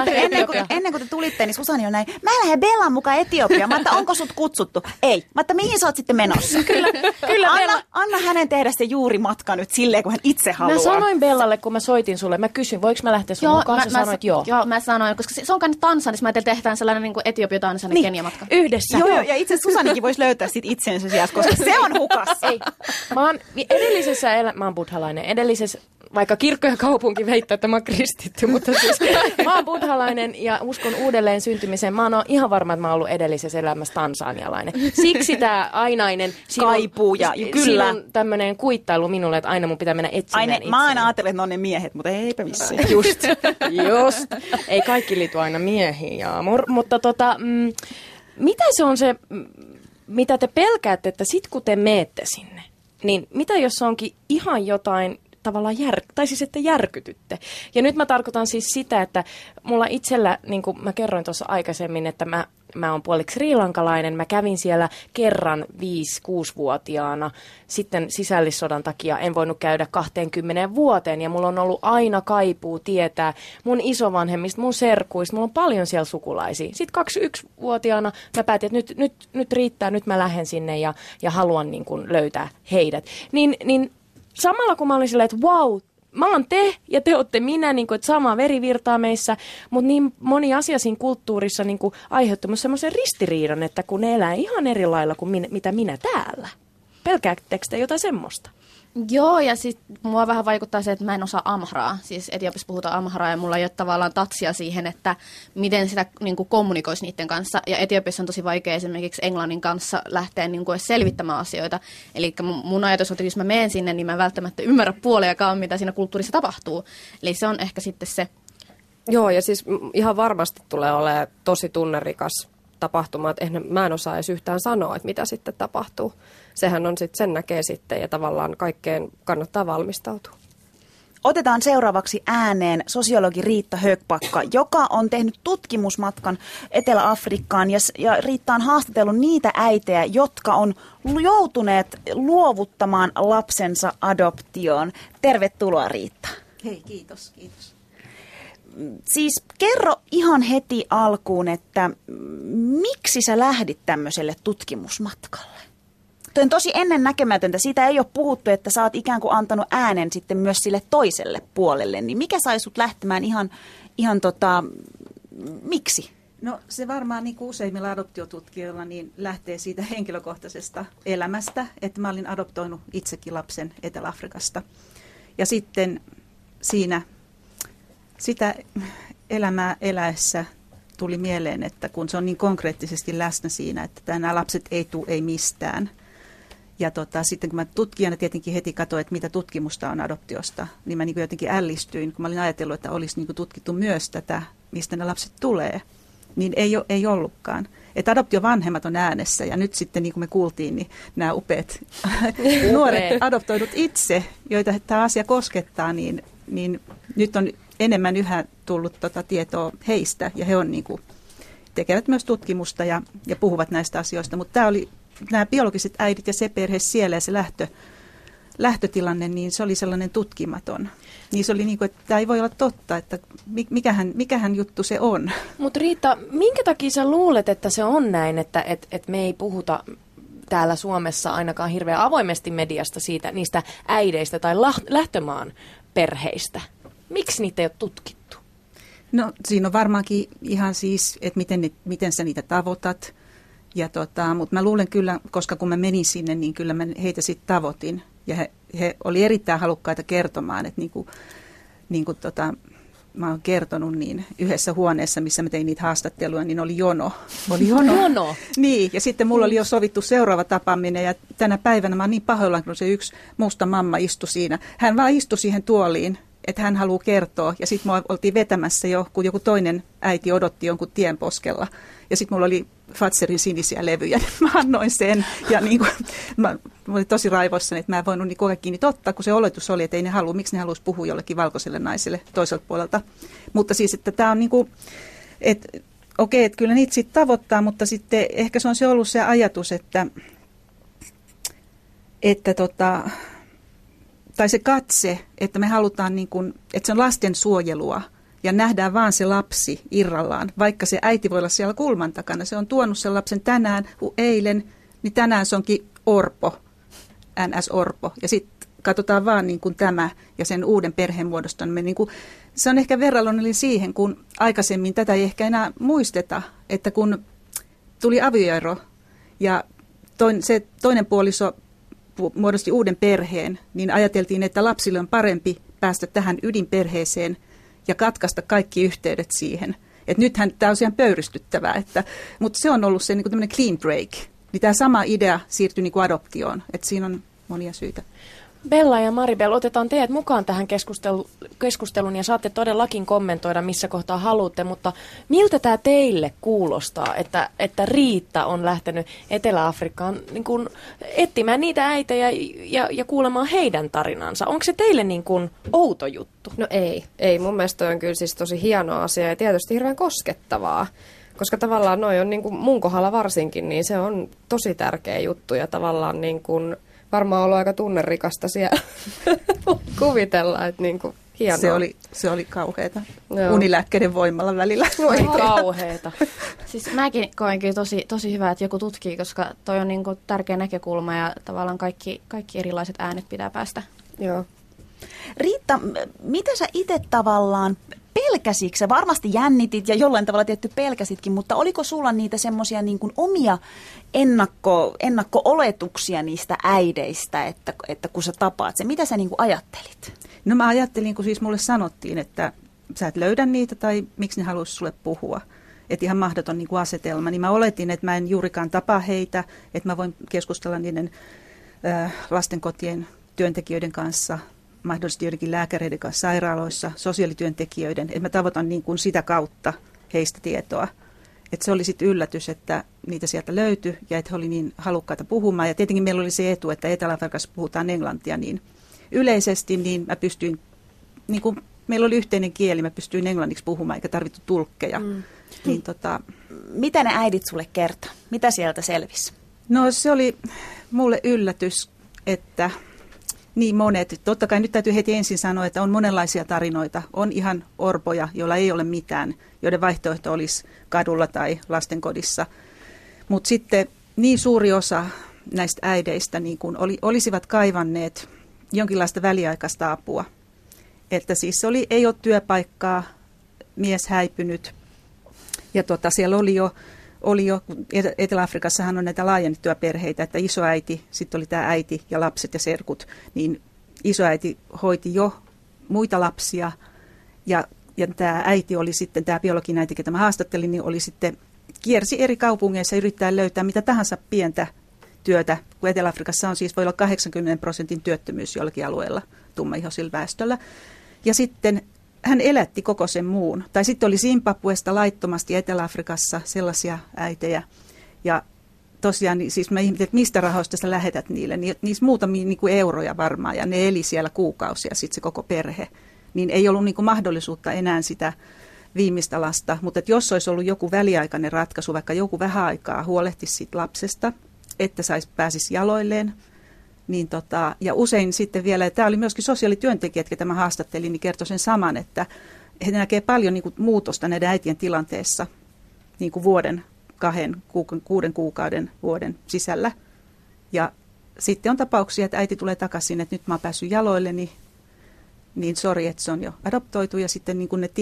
ennen kuin te tulitte, niin Susani on näin, mä lähden Bellan mukaan Etiopiaan. Mä onko sut kutsuttu? Ei. Mä mihin sä oot sitten menossa? Kyllä anna hänen tehdä se juuri matka nyt silleen, kun hän itse haluaa. Mä sanoin Bellalle, kun mä soitin sulle, mä kysyin, voiko mä lähteä sun mukaan? Sä sanoit joo. Joo, mä sanoin, koska se onkaan nyt Tansanissa, mä tehdään sellainen niin Etiopia-Tansania Kenia-matka. Yhdessä. Joo, ja itse asiassa Susanikin voisi löytää sit itsensä sieltä, koska se on hukassa. Ei. Mä oon buddhalainen. Edellisessä, vaikka kirkko ja kaupunki väittää, että mä oon kristitty, mutta siis mä oon buddhalainen ja uskon uudelleen syntymiseen. Mä oon ihan varma, että mä oon ollut edellisessä elämässä tansanialainen. Siksi tää ainainen kaipuu ja kyllä tämmönen kuittailu minulle, että aina mun pitää mennä etsimään itseään. Mä aina ajattelen, että ne on ne miehet, mutta eipä missään. Just. Ei kaikki liity aina miehiin, mutta mitä se on se, mitä te pelkäätte, että sit kun te meette sinne, niin mitä jos se onkin ihan jotain tavallaan tai siis että järkytytte. Ja nyt mä tarkoitan siis sitä, että mulla itsellä, niin kuin mä kerroin tuossa aikaisemmin, että mä oon puoliksi srilankalainen. Mä kävin siellä kerran 5-6-vuotiaana. Sitten sisällissodan takia en voinut käydä 20 vuoteen. Ja mulla on ollut aina kaipuu tietää mun isovanhemmista, mun serkuista. Mulla on paljon siellä sukulaisia. Sitten 21-vuotiaana mä päätin, että nyt riittää, nyt mä lähden sinne ja haluan niin kuin löytää heidät. Niin samalla kun mä olin silleen, että wow, mä oon te ja te ootte minä, niin kuin, että sama verivirtaa meissä, mutta niin moni asia siinä kulttuurissa niin kuin aiheutti myös semmoisen ristiriidan, että kun ne elää ihan eri lailla kuin mitä minä täällä. Pelkäättekö te jotain semmoista? Joo, ja sitten mua vähän vaikuttaa se, että mä en osaa amharaa. Siis Etiopiassa puhutaan amharaa ja mulla ei ole tavallaan tatsia siihen, että miten sitä niin kuin kommunikoisi niiden kanssa. Ja Etiopiassa on tosi vaikea esimerkiksi englannin kanssa lähteä niin kuin selvittämään asioita. Eli mun ajatus on, että jos mä menen sinne, niin mä välttämättä ymmärrä puoliakaan, mitä siinä kulttuurissa tapahtuu. Eli se on ehkä sitten se Joo, ja siis ihan varmasti tulee olemaan tosi tunnerikas tapahtuma, että mä en osaa edes yhtään sanoa, että mitä sitten tapahtuu. Sehän on sitten, sen näkee sitten ja tavallaan kaikkeen kannattaa valmistautua. Otetaan seuraavaksi ääneen sosiologi Riitta Högpakka, joka on tehnyt tutkimusmatkan Etelä-Afrikkaan ja Riitta on haastatellut niitä äitejä, jotka on joutuneet luovuttamaan lapsensa adoptioon. Tervetuloa Riitta. Hei, kiitos. Siis kerro ihan heti alkuun, että miksi sä lähdit tämmöiselle tutkimusmatkalle? Tuo on tosi ennennäkemätöntä. Siitä ei ole puhuttu, että sä oot ikään kuin antanut äänen sitten myös sille toiselle puolelle. Niin mikä sai sut lähtemään miksi? No se varmaan niin kuin useimmilla adoptiotutkijoilla niin lähtee siitä henkilökohtaisesta elämästä, että mä olin adoptoinut itsekin lapsen Etelä-Afrikasta. Ja sitten siinä sitä elämää eläessä tuli mieleen, että kun se on niin konkreettisesti läsnä siinä, että nämä lapset ei tule ei mistään. Ja sitten kun mä tutkijana tietenkin heti katsoin, että mitä tutkimusta on adoptiosta, niin mä niin kuin jotenkin ällistyin, kun mä olin ajatellut, että olisi niin kuin tutkittu myös tätä, mistä ne lapset tulee. Niin ei ollutkaan. Että adoptiovanhemmat on äänessä ja nyt sitten niin kuin me kuultiin, niin nämä upeat nuoret adoptoidut itse, joita tämä asia koskettaa, niin nyt on enemmän yhä tullut tietoa heistä ja he on niin kuin, tekevät myös tutkimusta ja puhuvat näistä asioista. Mutta tämä oli nämä biologiset äidit ja se perhe siellä ja se lähtötilanne, niin se oli sellainen tutkimaton. Niin se oli niin kuin, että tämä ei voi olla totta, että mikähän juttu se on. Mutta Riitta, minkä takia sä luulet, että se on näin, että me ei puhuta täällä Suomessa ainakaan hirveän avoimesti mediasta niistä äideistä tai lähtömaan perheistä? Miksi niitä ei ole tutkittu? No siinä on varmaankin ihan siis, että miten sä niitä tavoitat. Mutta mä luulen kyllä, koska kun mä menin sinne, niin kyllä mä heitä sitten tavoitin. Ja he oli erittäin halukkaita kertomaan, että mä oon kertonut niin yhdessä huoneessa, missä mä tein niitä haastatteluja, niin oli jono. Jono? Niin, ja sitten mulla oli jo sovittu seuraava tapaaminen, ja tänä päivänä mä oon niin pahoillaan, kun se yksi musta mamma istui siinä. Hän vaan istui siihen tuoliin, että hän haluaa kertoa, ja sitten me oltiin vetämässä jo, kun joku toinen äiti odotti jonkun tienposkella. Ja sitten mulla oli Fatserin sinisiä levyjä, niin mä annoin sen. Ja niin kuin, mä olin tosi raivoissani, että mä en voinut niin kiinni ottaa, kun se oletus oli, että ei ne halua, miksi ne haluaisi puhua jollekin valkoiselle naiselle toiselta puolelta. Mutta siis, että tämä on niin kuin, että okei, että kyllä niitä sitten tavoittaa, mutta sitten ehkä se on se ollut se ajatus, tai se katse, että me halutaan, niin kuin, että se on lastensuojelua. Ja nähdään vaan se lapsi irrallaan, vaikka se äiti voi olla siellä kulman takana. Se on tuonut sen lapsen tänään, eilen, niin tänään se onkin orpo, NS-orpo. Ja sitten katsotaan vaan niin kuin tämä ja sen uuden perheenmuodoston. Niin kuin, se on ehkä verrannollinen siihen, kun aikaisemmin tätä ei ehkä enää muisteta, että kun tuli avioero ja se toinen puoliso muodosti uuden perheen, niin ajateltiin, että lapsille on parempi päästä tähän ydinperheeseen ja katkaista kaikki yhteydet siihen. Et nythän tämä on ihan pöyristyttävää, mutta se on ollut se niin kuin tämmöinen clean break. Niin tämä sama idea siirtyi niin kuin adoptioon, että siinä on monia syitä. Bella ja Maribel, otetaan teidät mukaan tähän keskusteluun ja saatte todellakin kommentoida, missä kohtaa haluatte, mutta miltä tämä teille kuulostaa, että Riitta on lähtenyt Etelä-Afrikkaan niin kuin etsimään niitä äitejä ja kuulemaan heidän tarinansa? Onko se teille niin kuin outo juttu? No ei. Mun mielestä on kyllä siis tosi hieno asia ja tietysti hirveän koskettavaa. Koska tavallaan noi on niin kuin mun kohdalla varsinkin, niin se on tosi tärkeä juttu ja tavallaan niin kuin varmaan ollut aika tunnerikasta siellä kuvitella, että niin kuin hienoa. Se oli kauheata. Unilääkkeiden voimalla välillä. Voi kauheata. Siis mäkin koen kyllä tosi hyvä, että joku tutkii, koska toi on niin kuin tärkeä näkökulma ja tavallaan kaikki erilaiset äänet pitää päästä. Joo. Riitta, mitä sä itse tavallaan pelkäsitkö? Sä varmasti jännitit ja jollain tavalla tietty pelkäsitkin, mutta oliko sulla niitä semmoisia niin kuin omia ennakko-oletuksia niistä äideistä, että kun sä tapaat sen? Mitä sä niin kuin ajattelit? No mä ajattelin, kun siis mulle sanottiin, että sä et löydä niitä tai miksi ne haluaisi sulle puhua. Että ihan mahdoton niin kuin asetelma. Niin mä oletin, että mä en juurikaan tapaa heitä, että mä voin keskustella niiden lastenkotien työntekijöiden kanssa mahdollisesti joidenkin lääkäreiden kanssa sairaaloissa, sosiaalityöntekijöiden, että mä tavoitan niin kuin sitä kautta heistä tietoa. Että se oli sitten yllätys, että niitä sieltä löytyi ja että he oli niin halukkaita puhumaan. Ja tietenkin meillä oli se etu, että Etelä-Afrikassa puhutaan englantia niin yleisesti, niin mä pystyin, niin kuin meillä oli yhteinen kieli, mä pystyin englanniksi puhumaan eikä tarvittu tulkkeja. Niin, Mitä ne äidit sulle kertoi? Mitä sieltä selvisi? No se oli mulle yllätys, että niin monet, totta kai nyt täytyy heti ensin sanoa, että on monenlaisia tarinoita. On ihan orpoja, joilla ei ole mitään, joiden vaihtoehto olisi kadulla tai lastenkodissa. Mutta sitten niin suuri osa näistä äideistä niin kun olisivat kaivanneet jonkinlaista väliaikaista apua. Että siis ei ole työpaikkaa, mies häipynyt ja siellä oli jo, Etelä-Afrikassahan on näitä laajennettuja perheitä, että isoäiti, sitten oli tämä äiti ja lapset ja serkut, niin isoäiti hoiti jo muita lapsia ja tämä äiti oli sitten, tämä biologinen äiti, ketä mä haastattelin, niin oli sitten, kiersi eri kaupungeissa yrittää löytää mitä tahansa pientä työtä, kun Etelä-Afrikassa on siis, voi olla 80% työttömyys jollakin alueella tummaihoisilla väestöllä. Ja sitten hän elätti koko sen muun. Tai sitten oli Zimbabwesta laittomasti Etelä-Afrikassa sellaisia äitejä. Ja tosiaan, siis mä ihmettelin, että mistä rahoista sä lähetät niille. Niissä muutamia niin kuin euroja varmaan, ja ne eli siellä kuukausia sitten se koko perhe. Niin ei ollut niin kuin mahdollisuutta enää sitä viimeistä lasta. Mutta jos olisi ollut joku väliaikainen ratkaisu, vaikka joku vähän aikaa huolehtisi siitä lapsesta, että pääsisi jaloilleen, niin ja usein sitten vielä, tämä oli myöskin sosiaalityöntekijät, ketä mä haastattelin, niin kertoi sen saman, että he näkee paljon niin kuin muutosta näiden äitien tilanteessa niin kuin vuoden, 6 kuukauden vuoden sisällä. Ja sitten on tapauksia, että äiti tulee takaisin, että nyt mä oon päässyt jaloille, niin sori, että se on jo adoptoitu ja sitten niin kuin ne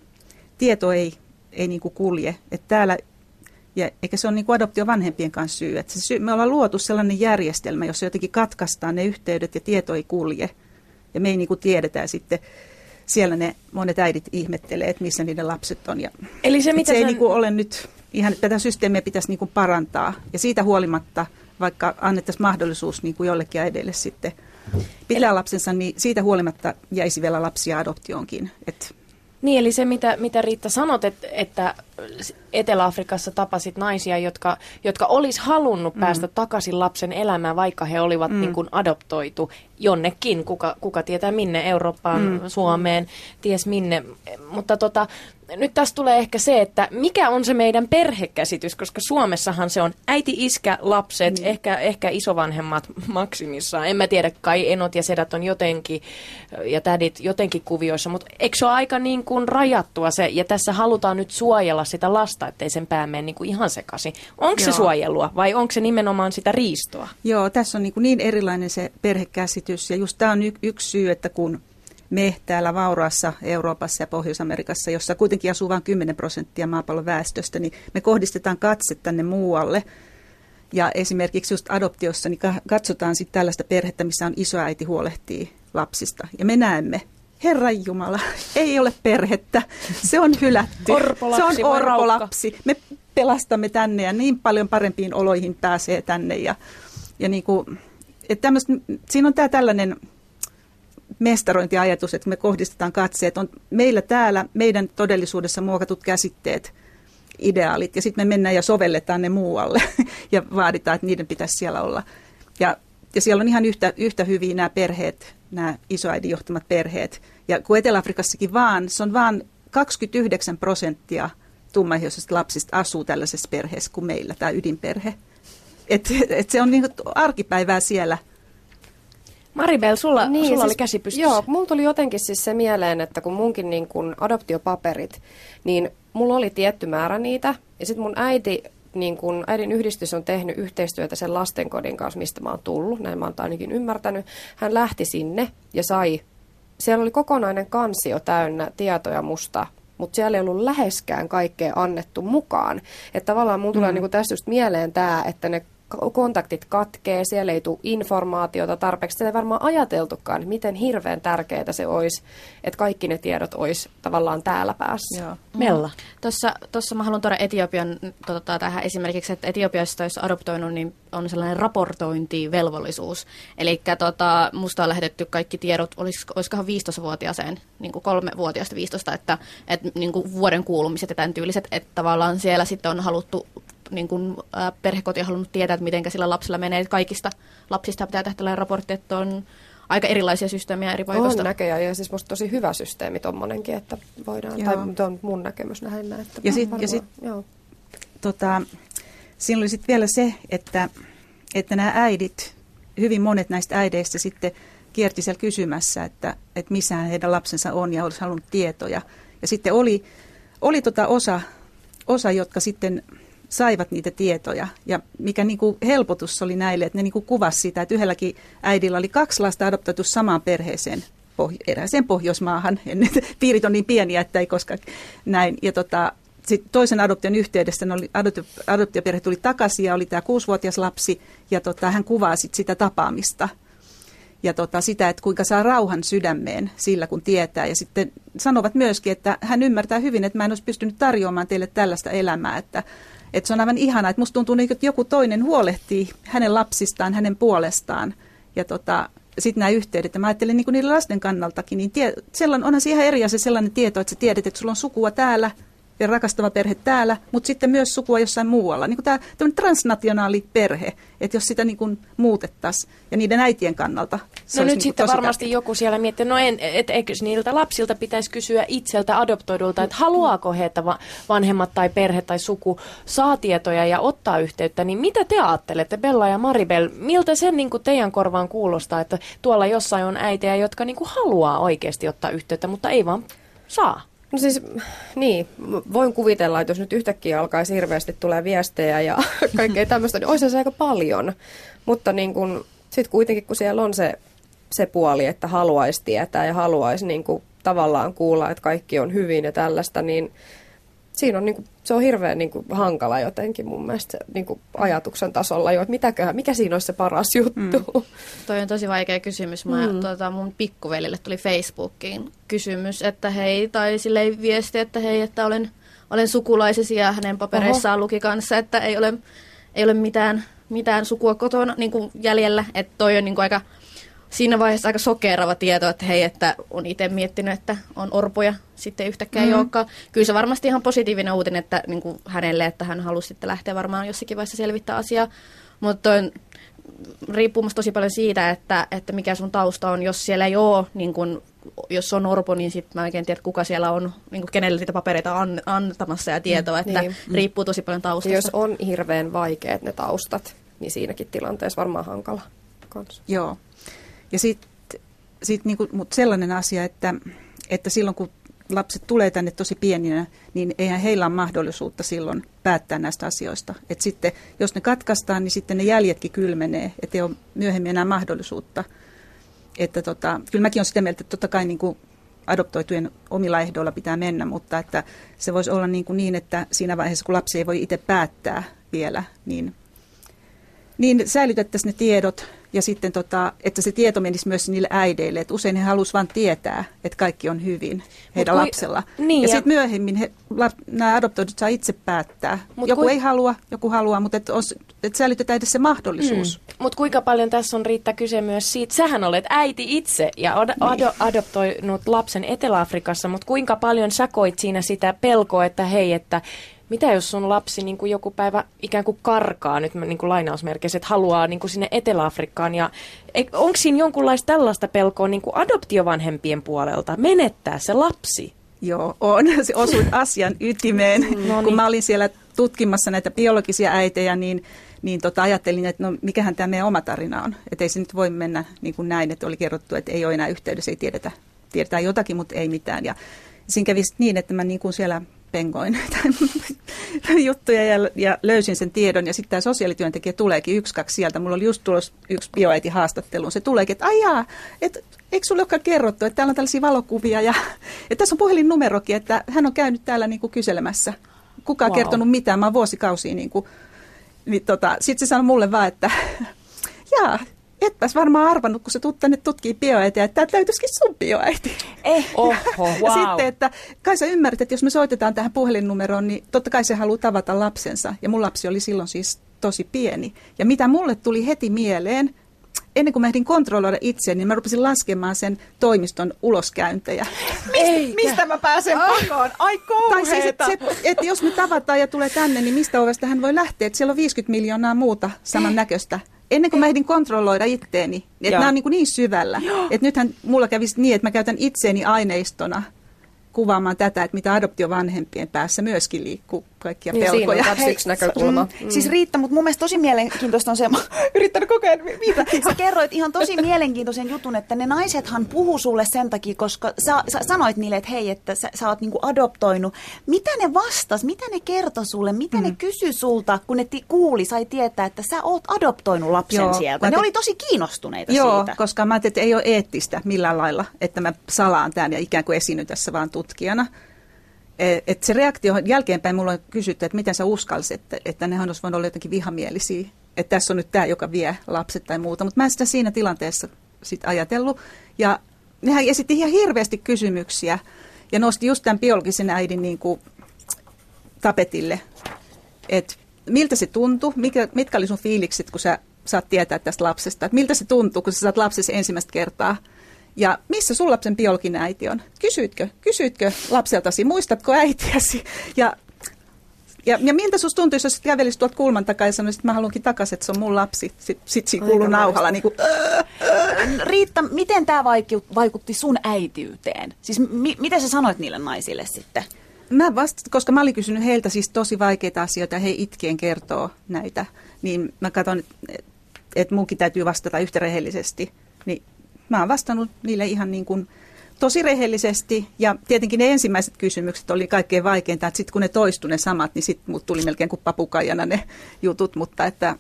tieto ei niin kuin kulje. Että täällä, ja eikä se ole niin kuin adoptio vanhempien kanssa syy. Että me ollaan luotu sellainen järjestelmä, jossa jotenkin katkaistaan ne yhteydet ja tieto ei kulje. Ja me ei niin kuin tiedetä sitten, siellä ne monet äidit ihmettelee, että missä niiden lapset on. Ja eli se, mitä ei niin kuin ole nyt, ihan tätä systeemiä pitäisi niin kuin parantaa. Ja siitä huolimatta, vaikka annettaisiin mahdollisuus niin kuin jollekin äidille sitten pitää lapsensa, niin siitä huolimatta jäisi vielä lapsia adoptioonkin. Niin, eli se, mitä Riitta sanot, että Etelä-Afrikassa tapasit naisia, jotka olisi halunnut päästä takaisin lapsen elämään, vaikka he olivat niin kuin adoptoitu jonnekin, kuka tietää minne, Eurooppaan, Suomeen, ties minne. Mutta nyt tässä tulee ehkä se, että mikä on se meidän perhekäsitys, koska Suomessahan se on äiti, iskä, lapset, ehkä isovanhemmat maksimissaan. En mä tiedä, kai enot ja sedät on jotenkin, ja tädit jotenkin kuvioissa, mutta eikö se ole aika niin kuin rajattua se, ja tässä halutaan nyt suojella sitä lasta, ettei sen pää mene niin kuin ihan sekaisin. Onko se suojelua vai onko se nimenomaan sitä riistoa? Joo, tässä on niin erilainen se perhekäsitys, ja just tämä on yksi syy, että kun me täällä vauraassa Euroopassa ja Pohjois-Amerikassa, jossa kuitenkin asuu vain 10% maapallon väestöstä, niin me kohdistetaan katse tänne muualle. Ja esimerkiksi just adoptiossa niin katsotaan sitten tällaista perhettä, missä on isoäiti huolehtii lapsista. Ja me näemme, Herranjumala, ei ole perhettä, se on hylätty, se on orpolapsi. Me pelastamme tänne ja niin paljon parempiin oloihin pääsee tänne. Ja niin kuin, että siinä on tällainen mestarointiajatus, että me kohdistetaan katseet, on meillä täällä, meidän todellisuudessa muokatut käsitteet, ideaalit, ja sitten me mennään ja sovelletaan ne muualle, ja vaaditaan, että niiden pitäisi siellä olla. Ja siellä on ihan yhtä hyviä nämä perheet, nämä isoäidin johtamat perheet. Ja kun Etelä-Afrikassakin se on vaan 29% tummaihoisista lapsista asuu tällaisessa perheessä kuin meillä, tämä ydinperhe. Et se on niin kuin arkipäivää siellä. Maribel, sulla oli käsi pystyssä. Joo, mulla tuli jotenkin siis se mieleen, että kun munkin niin kun adoptiopaperit, niin mulla oli tietty määrä niitä. Ja sitten mun äidin yhdistys on tehnyt yhteistyötä sen lastenkodin kanssa, mistä mä oon tullut. Näin mä oon ainakin ymmärtänyt. Hän lähti sinne ja siellä oli kokonainen kansio täynnä tietoja musta, mutta siellä ei ollut läheskään kaikkea annettu mukaan. Että tavallaan mulla tulee niin kun tästä just mieleen tämä, että ne kontaktit katkee, siellä ei tule informaatiota tarpeeksi. Sitä ei varmaan ajateltukaan, miten hirveän tärkeää se olisi, että kaikki ne tiedot olisi tavallaan täällä päässä. Joo. Mella. Tuossa mä haluan tuoda Etiopian tähän esimerkiksi, että Etiopiassa jos adoptoinut, niin on sellainen raportointivelvollisuus. Eli musta on lähetetty kaikki tiedot, olisikohan 15-vuotiaaseen, niin kuin 3-vuotiaasta 15, että niin kuin vuoden kuulumiset ja tämän tyyliset, että tavallaan siellä sitten on haluttu, niin kuin perhekoti on halunnut tietää, että miten sillä lapsella menee. Että kaikista lapsista pitää tehdä tällainen raportti, että on aika erilaisia systeemejä eri paikoista. On näköjään, ja siis musta tosi hyvä systeemi tommonenkin, että voidaan, tai on mun näkemys nähdä. Että ja sitten siinä oli sitten vielä se, että nämä äidit, hyvin monet näistä äideistä sitten kierti siellä kysymässä, että missä heidän lapsensa on ja olisi halunnut tietoja. Ja sitten oli osa, jotka sitten saivat niitä tietoja. Ja mikä niin kuin helpotus oli näille, että ne niin kuin kuvasi sitä, että yhdelläkin äidillä oli 2 lasta adoptoitu samaan perheeseen, erääseen Pohjoismaahan. Piirit on niin pieniä, että ei koskaan näin. Ja sitten toisen adoption yhteydessä adoptioperhe tuli takaisin ja oli tämä 6-vuotias lapsi. Ja hän kuvaa sitä tapaamista. Ja sitä, että kuinka saa rauhan sydämeen sillä, kun tietää. Ja sitten sanovat myöskin, että hän ymmärtää hyvin, että mä en olisi pystynyt tarjoamaan teille tällaista elämää. Että se on aivan ihanaa, että musta tuntuu, että joku toinen huolehtii hänen lapsistaan, hänen puolestaan. Ja sitten nämä yhteydet. Ja mä ajattelen niin kuin niiden lasten kannaltakin, niin onhan se ihan eri asia sellainen tieto, että sä tiedät, että sulla on sukua täällä ja rakastava perhe täällä, mutta sitten myös sukua jossain muualla. Niin kuin tämä transnationaali perhe, että jos sitä niin kuin muutettaisiin ja niiden äitien kannalta. No nyt niin sitten varmasti joku siellä miettii, eikö niiltä lapsilta pitäisi kysyä itseltä adoptoidulta, että haluaako he, että vanhemmat tai perhe tai suku saa tietoja ja ottaa yhteyttä, niin mitä te ajattelette, Bella ja Maribel, miltä sen niin kuin teidän korvaan kuulostaa, että tuolla jossain on äitejä, jotka niin kuin haluaa oikeasti ottaa yhteyttä, mutta ei vaan saa? No siis, niin, voin kuvitella, että jos nyt yhtäkkiä alkaisi hirveästi tulee viestejä ja kaikkea tämmöistä, niin olisi se aika paljon. Mutta niin kun, sitten kuitenkin, kun siellä on se puoli, että haluaisi tietää ja haluaisi niin kun, tavallaan kuulla, että kaikki on hyvin ja tällaista, niin siinä on, niin kun, se on hirveän niin kun, hankala jotenkin mun mielestä niin kun, ajatuksen tasolla jo, että mikä siinä olisi se paras juttu. Toi on tosi vaikea kysymys. Mun pikkuvelille tuli Facebookiin kysymys, että hei, tai silleen viesti, että hei, että olen sukulaisesi ja hänen papereissaan luki kanssa, että ei ole mitään sukua kotona niin kuin jäljellä. Että toi on niin kuin aika siinä vaiheessa aika sokerava tieto, että hei, että on itse miettinyt, että on orpoja, sitten yhtäkkiä ei olekaan. Kyllä se varmasti ihan positiivinen uutinen että, niin kuin hänelle, että hän halusi sitten lähteä varmaan jossakin vaiheessa selvittää asiaa, mutta riippuu tosi paljon siitä, että mikä sun tausta on, jos siellä ei ole, niin kuin, jos on orpo, niin sitten mä oikein tiedä, kuka siellä on, niin kuin kenelle niitä papereita antamassa ja tietoa, että niin. Riippuu tosi paljon taustasta. Ja jos on hirveän vaikeat ne taustat, niin siinäkin tilanteessa varmaan hankala kanssa. Joo. Ja sitten niinku, mut sellainen asia, että silloin kun lapset tulee tänne tosi pieninä, niin eihän heillä ole mahdollisuutta silloin päättää näistä asioista. Et sitten, jos ne katkaistaan, niin sitten ne jäljetkin kylmenee, ettei ole myöhemmin enää mahdollisuutta. Että kyllä mäkin olen sitä mieltä, että totta kai niin kuin adoptoitujen omilla ehdoilla pitää mennä, mutta että se voisi olla niin, että siinä vaiheessa, kun lapsi ei voi itse päättää vielä, niin säilytettäisiin ne tiedot ja sitten, että se tieto menisi myös niille äideille. Että usein he haluaisivat vain tietää, että kaikki on hyvin heidän lapsella. Niin, ja sitten myöhemmin nämä adoptoidut saa itse päättää. Joku ei halua, joku haluaa, mutta että säilytetään edes se mahdollisuus. Mutta kuinka paljon tässä on Riitta kyse myös siitä, sähän olet äiti itse ja adoptoinut lapsen Etelä-Afrikassa, mutta kuinka paljon sä koit siinä sitä pelkoa, että hei, että mitä jos sun lapsi niin kuin joku päivä ikään kuin karkaa, nyt niin kuin lainausmerkeissä, että haluaa niin kuin sinne Etelä-Afrikkaan. Ja onko siinä jonkunlaista tällaista pelkoa niin kuin adoptiovanhempien puolelta menettää se lapsi? Joo, on. Se osui asian ytimeen. Kun mä olin siellä tutkimassa näitä biologisia äitejä, niin ajattelin, että no mikähän tämä meidän oma tarina on. Että ei se nyt voi mennä niin kuin näin, että oli kerrottu, että ei ole enää yhteydessä, ei tiedetään jotakin, mutta ei mitään. Ja siinä kävi niin, että mä niin kuin siellä pengoin juttuja ja löysin sen tiedon. Ja sitten tämä sosiaalityöntekijä tuleekin 1-2 sieltä. Mulla oli just tulossa yksi bioäiti haastatteluun. Se tuleekin, että ajaa, eikö sulle olekaan kerrottu, että täällä on tällaisia valokuvia. Ja että tässä on puhelinnumerokin, että hän on käynyt täällä niin kuin kyselemässä. Kukaan kertonut mitään, mä oon vuosikausia niin kuin Niin sitten se sanoi mulle vaan, että jaa, etpäs varmaan arvannut, kun sä tuut tänne tutkii bioäitiä, että täältä löytyisikin sun bioäiti. Oho, wow. Ja sitten, että kai sä ymmärrät, että jos me soitetaan tähän puhelinnumeroon, niin totta kai se haluaa tavata lapsensa. Ja mun lapsi oli silloin siis tosi pieni. Ja mitä mulle tuli heti mieleen, ennen kuin mä ehdin kontrolloida itseäni, niin mä rupesin laskemaan sen toimiston uloskäyntejä. Mistä mä pääsen pakoon? Ai Tai siis, kauheeta. että jos me tavataan ja tulee tänne, niin mistä ovesta hän voi lähteä? Että siellä on 50 miljoonaa muuta samannäköistä. Ennen kuin mä ehdin kontrolloida itteeni, että nämä on niin syvällä. Että nythän mulla kävisi niin, että mä käytän itseäni aineistona kuvaamaan tätä, että mitä adoptiovanhempien päässä myöskin liikkuu kaikkia pelkoja. Siinä on yksi näkökulma. Siis Riitta, mutta mun mielestä tosi mielenkiintoista on se, mä yrittänyt koko ajan viitata. Sä kerroit ihan tosi mielenkiintoisen jutun, että ne naisethan puhu sulle sen takia, koska sä sanoit niille, että hei, että sä oot niinku adoptoinut. Mitä ne vastas, mitä ne kertoi sulle, mitä ne kysyi sulta, kun ne sai tietää, että sä oot adoptoinut lapsen sieltä. Ne oli tosi kiinnostuneita siitä. Koska mä ajattelin, että ei ole eettistä millään lailla, että mä salaan tämän ja ikään kuin esiinnyn tässä vaan tutkijana. Että se reaktio jälkeenpäin mulla on kysytty, että miten sä uskallisit, että nehän olisi voinut olla jotenkin vihamielisiä. Että tässä on nyt tämä, joka vie lapset tai muuta. Mutta mä en sitä siinä tilanteessa sit ajatellut. Ja nehän esitti ihan hirveästi kysymyksiä ja nosti just tämän biologisen äidin niin kuin tapetille. Että miltä se tuntui, mitkä oli sun fiilikset, kun sä saat tietää tästä lapsesta. Että miltä se tuntuu, kun sä saat lapsesi ensimmäistä kertaa. Ja missä sun lapsen biologinen äiti on? Kysyitkö lapseltasi, muistatko äitiäsi? Ja miltä susta tuntuisi, jos kävelisit tuolta kulman takaa ja sanoisit, että mä haluankin takaisin, että se on mun lapsi. Sitten siinä kuuluu nauhalla. Niin kuin, Riitta, miten tämä vaikutti sun äitiyteen? Siis miten sä sanoit niille naisille sitten? Koska mä olin kysynyt heiltä siis tosi vaikeita asioita ja he itkien kertoo näitä, niin mä katson, että munkin täytyy vastata yhtä rehellisesti. Niin mä oon vastannut niille ihan niin kuin tosi rehellisesti ja tietenkin ne ensimmäiset kysymykset oli kaikkein vaikeinta, että sitten kun ne toistui ne samat, niin sitten mut tuli melkein kuin papukaijana ne jutut, mutta että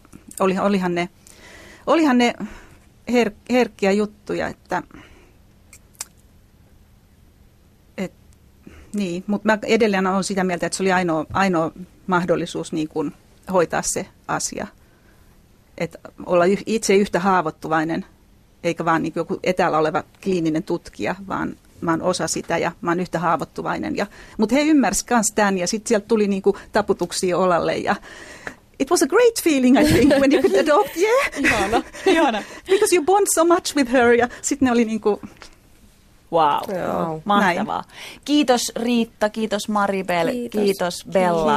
olihan ne herkkiä juttuja, että niin, mutta mä edelleen olen sitä mieltä, että se oli ainoa mahdollisuus niin kuin hoitaa se asia, että olla itse yhtä haavoittuvainen, eikä vaan niin joku etäällä oleva kliininen tutkija, vaan mä oon osa sitä ja mä oon yhtä haavoittuvainen. Mutta he ymmärsivät myös tämän ja sitten sieltä tuli niin kuin taputuksia olalle ja it was a great feeling, I think, when you could adopt, yeah. Ihana. Because you bond so much with her ja sitten ne oli niin kuin Wow. Mahtavaa. Näin. Kiitos Riitta, kiitos Maribel, kiitos Bella.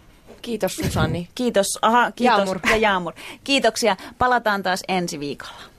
Kiitos Susanni. Kiitos Jaamur. ja Jaamur. Kiitoksia. Palataan taas ensi viikolla.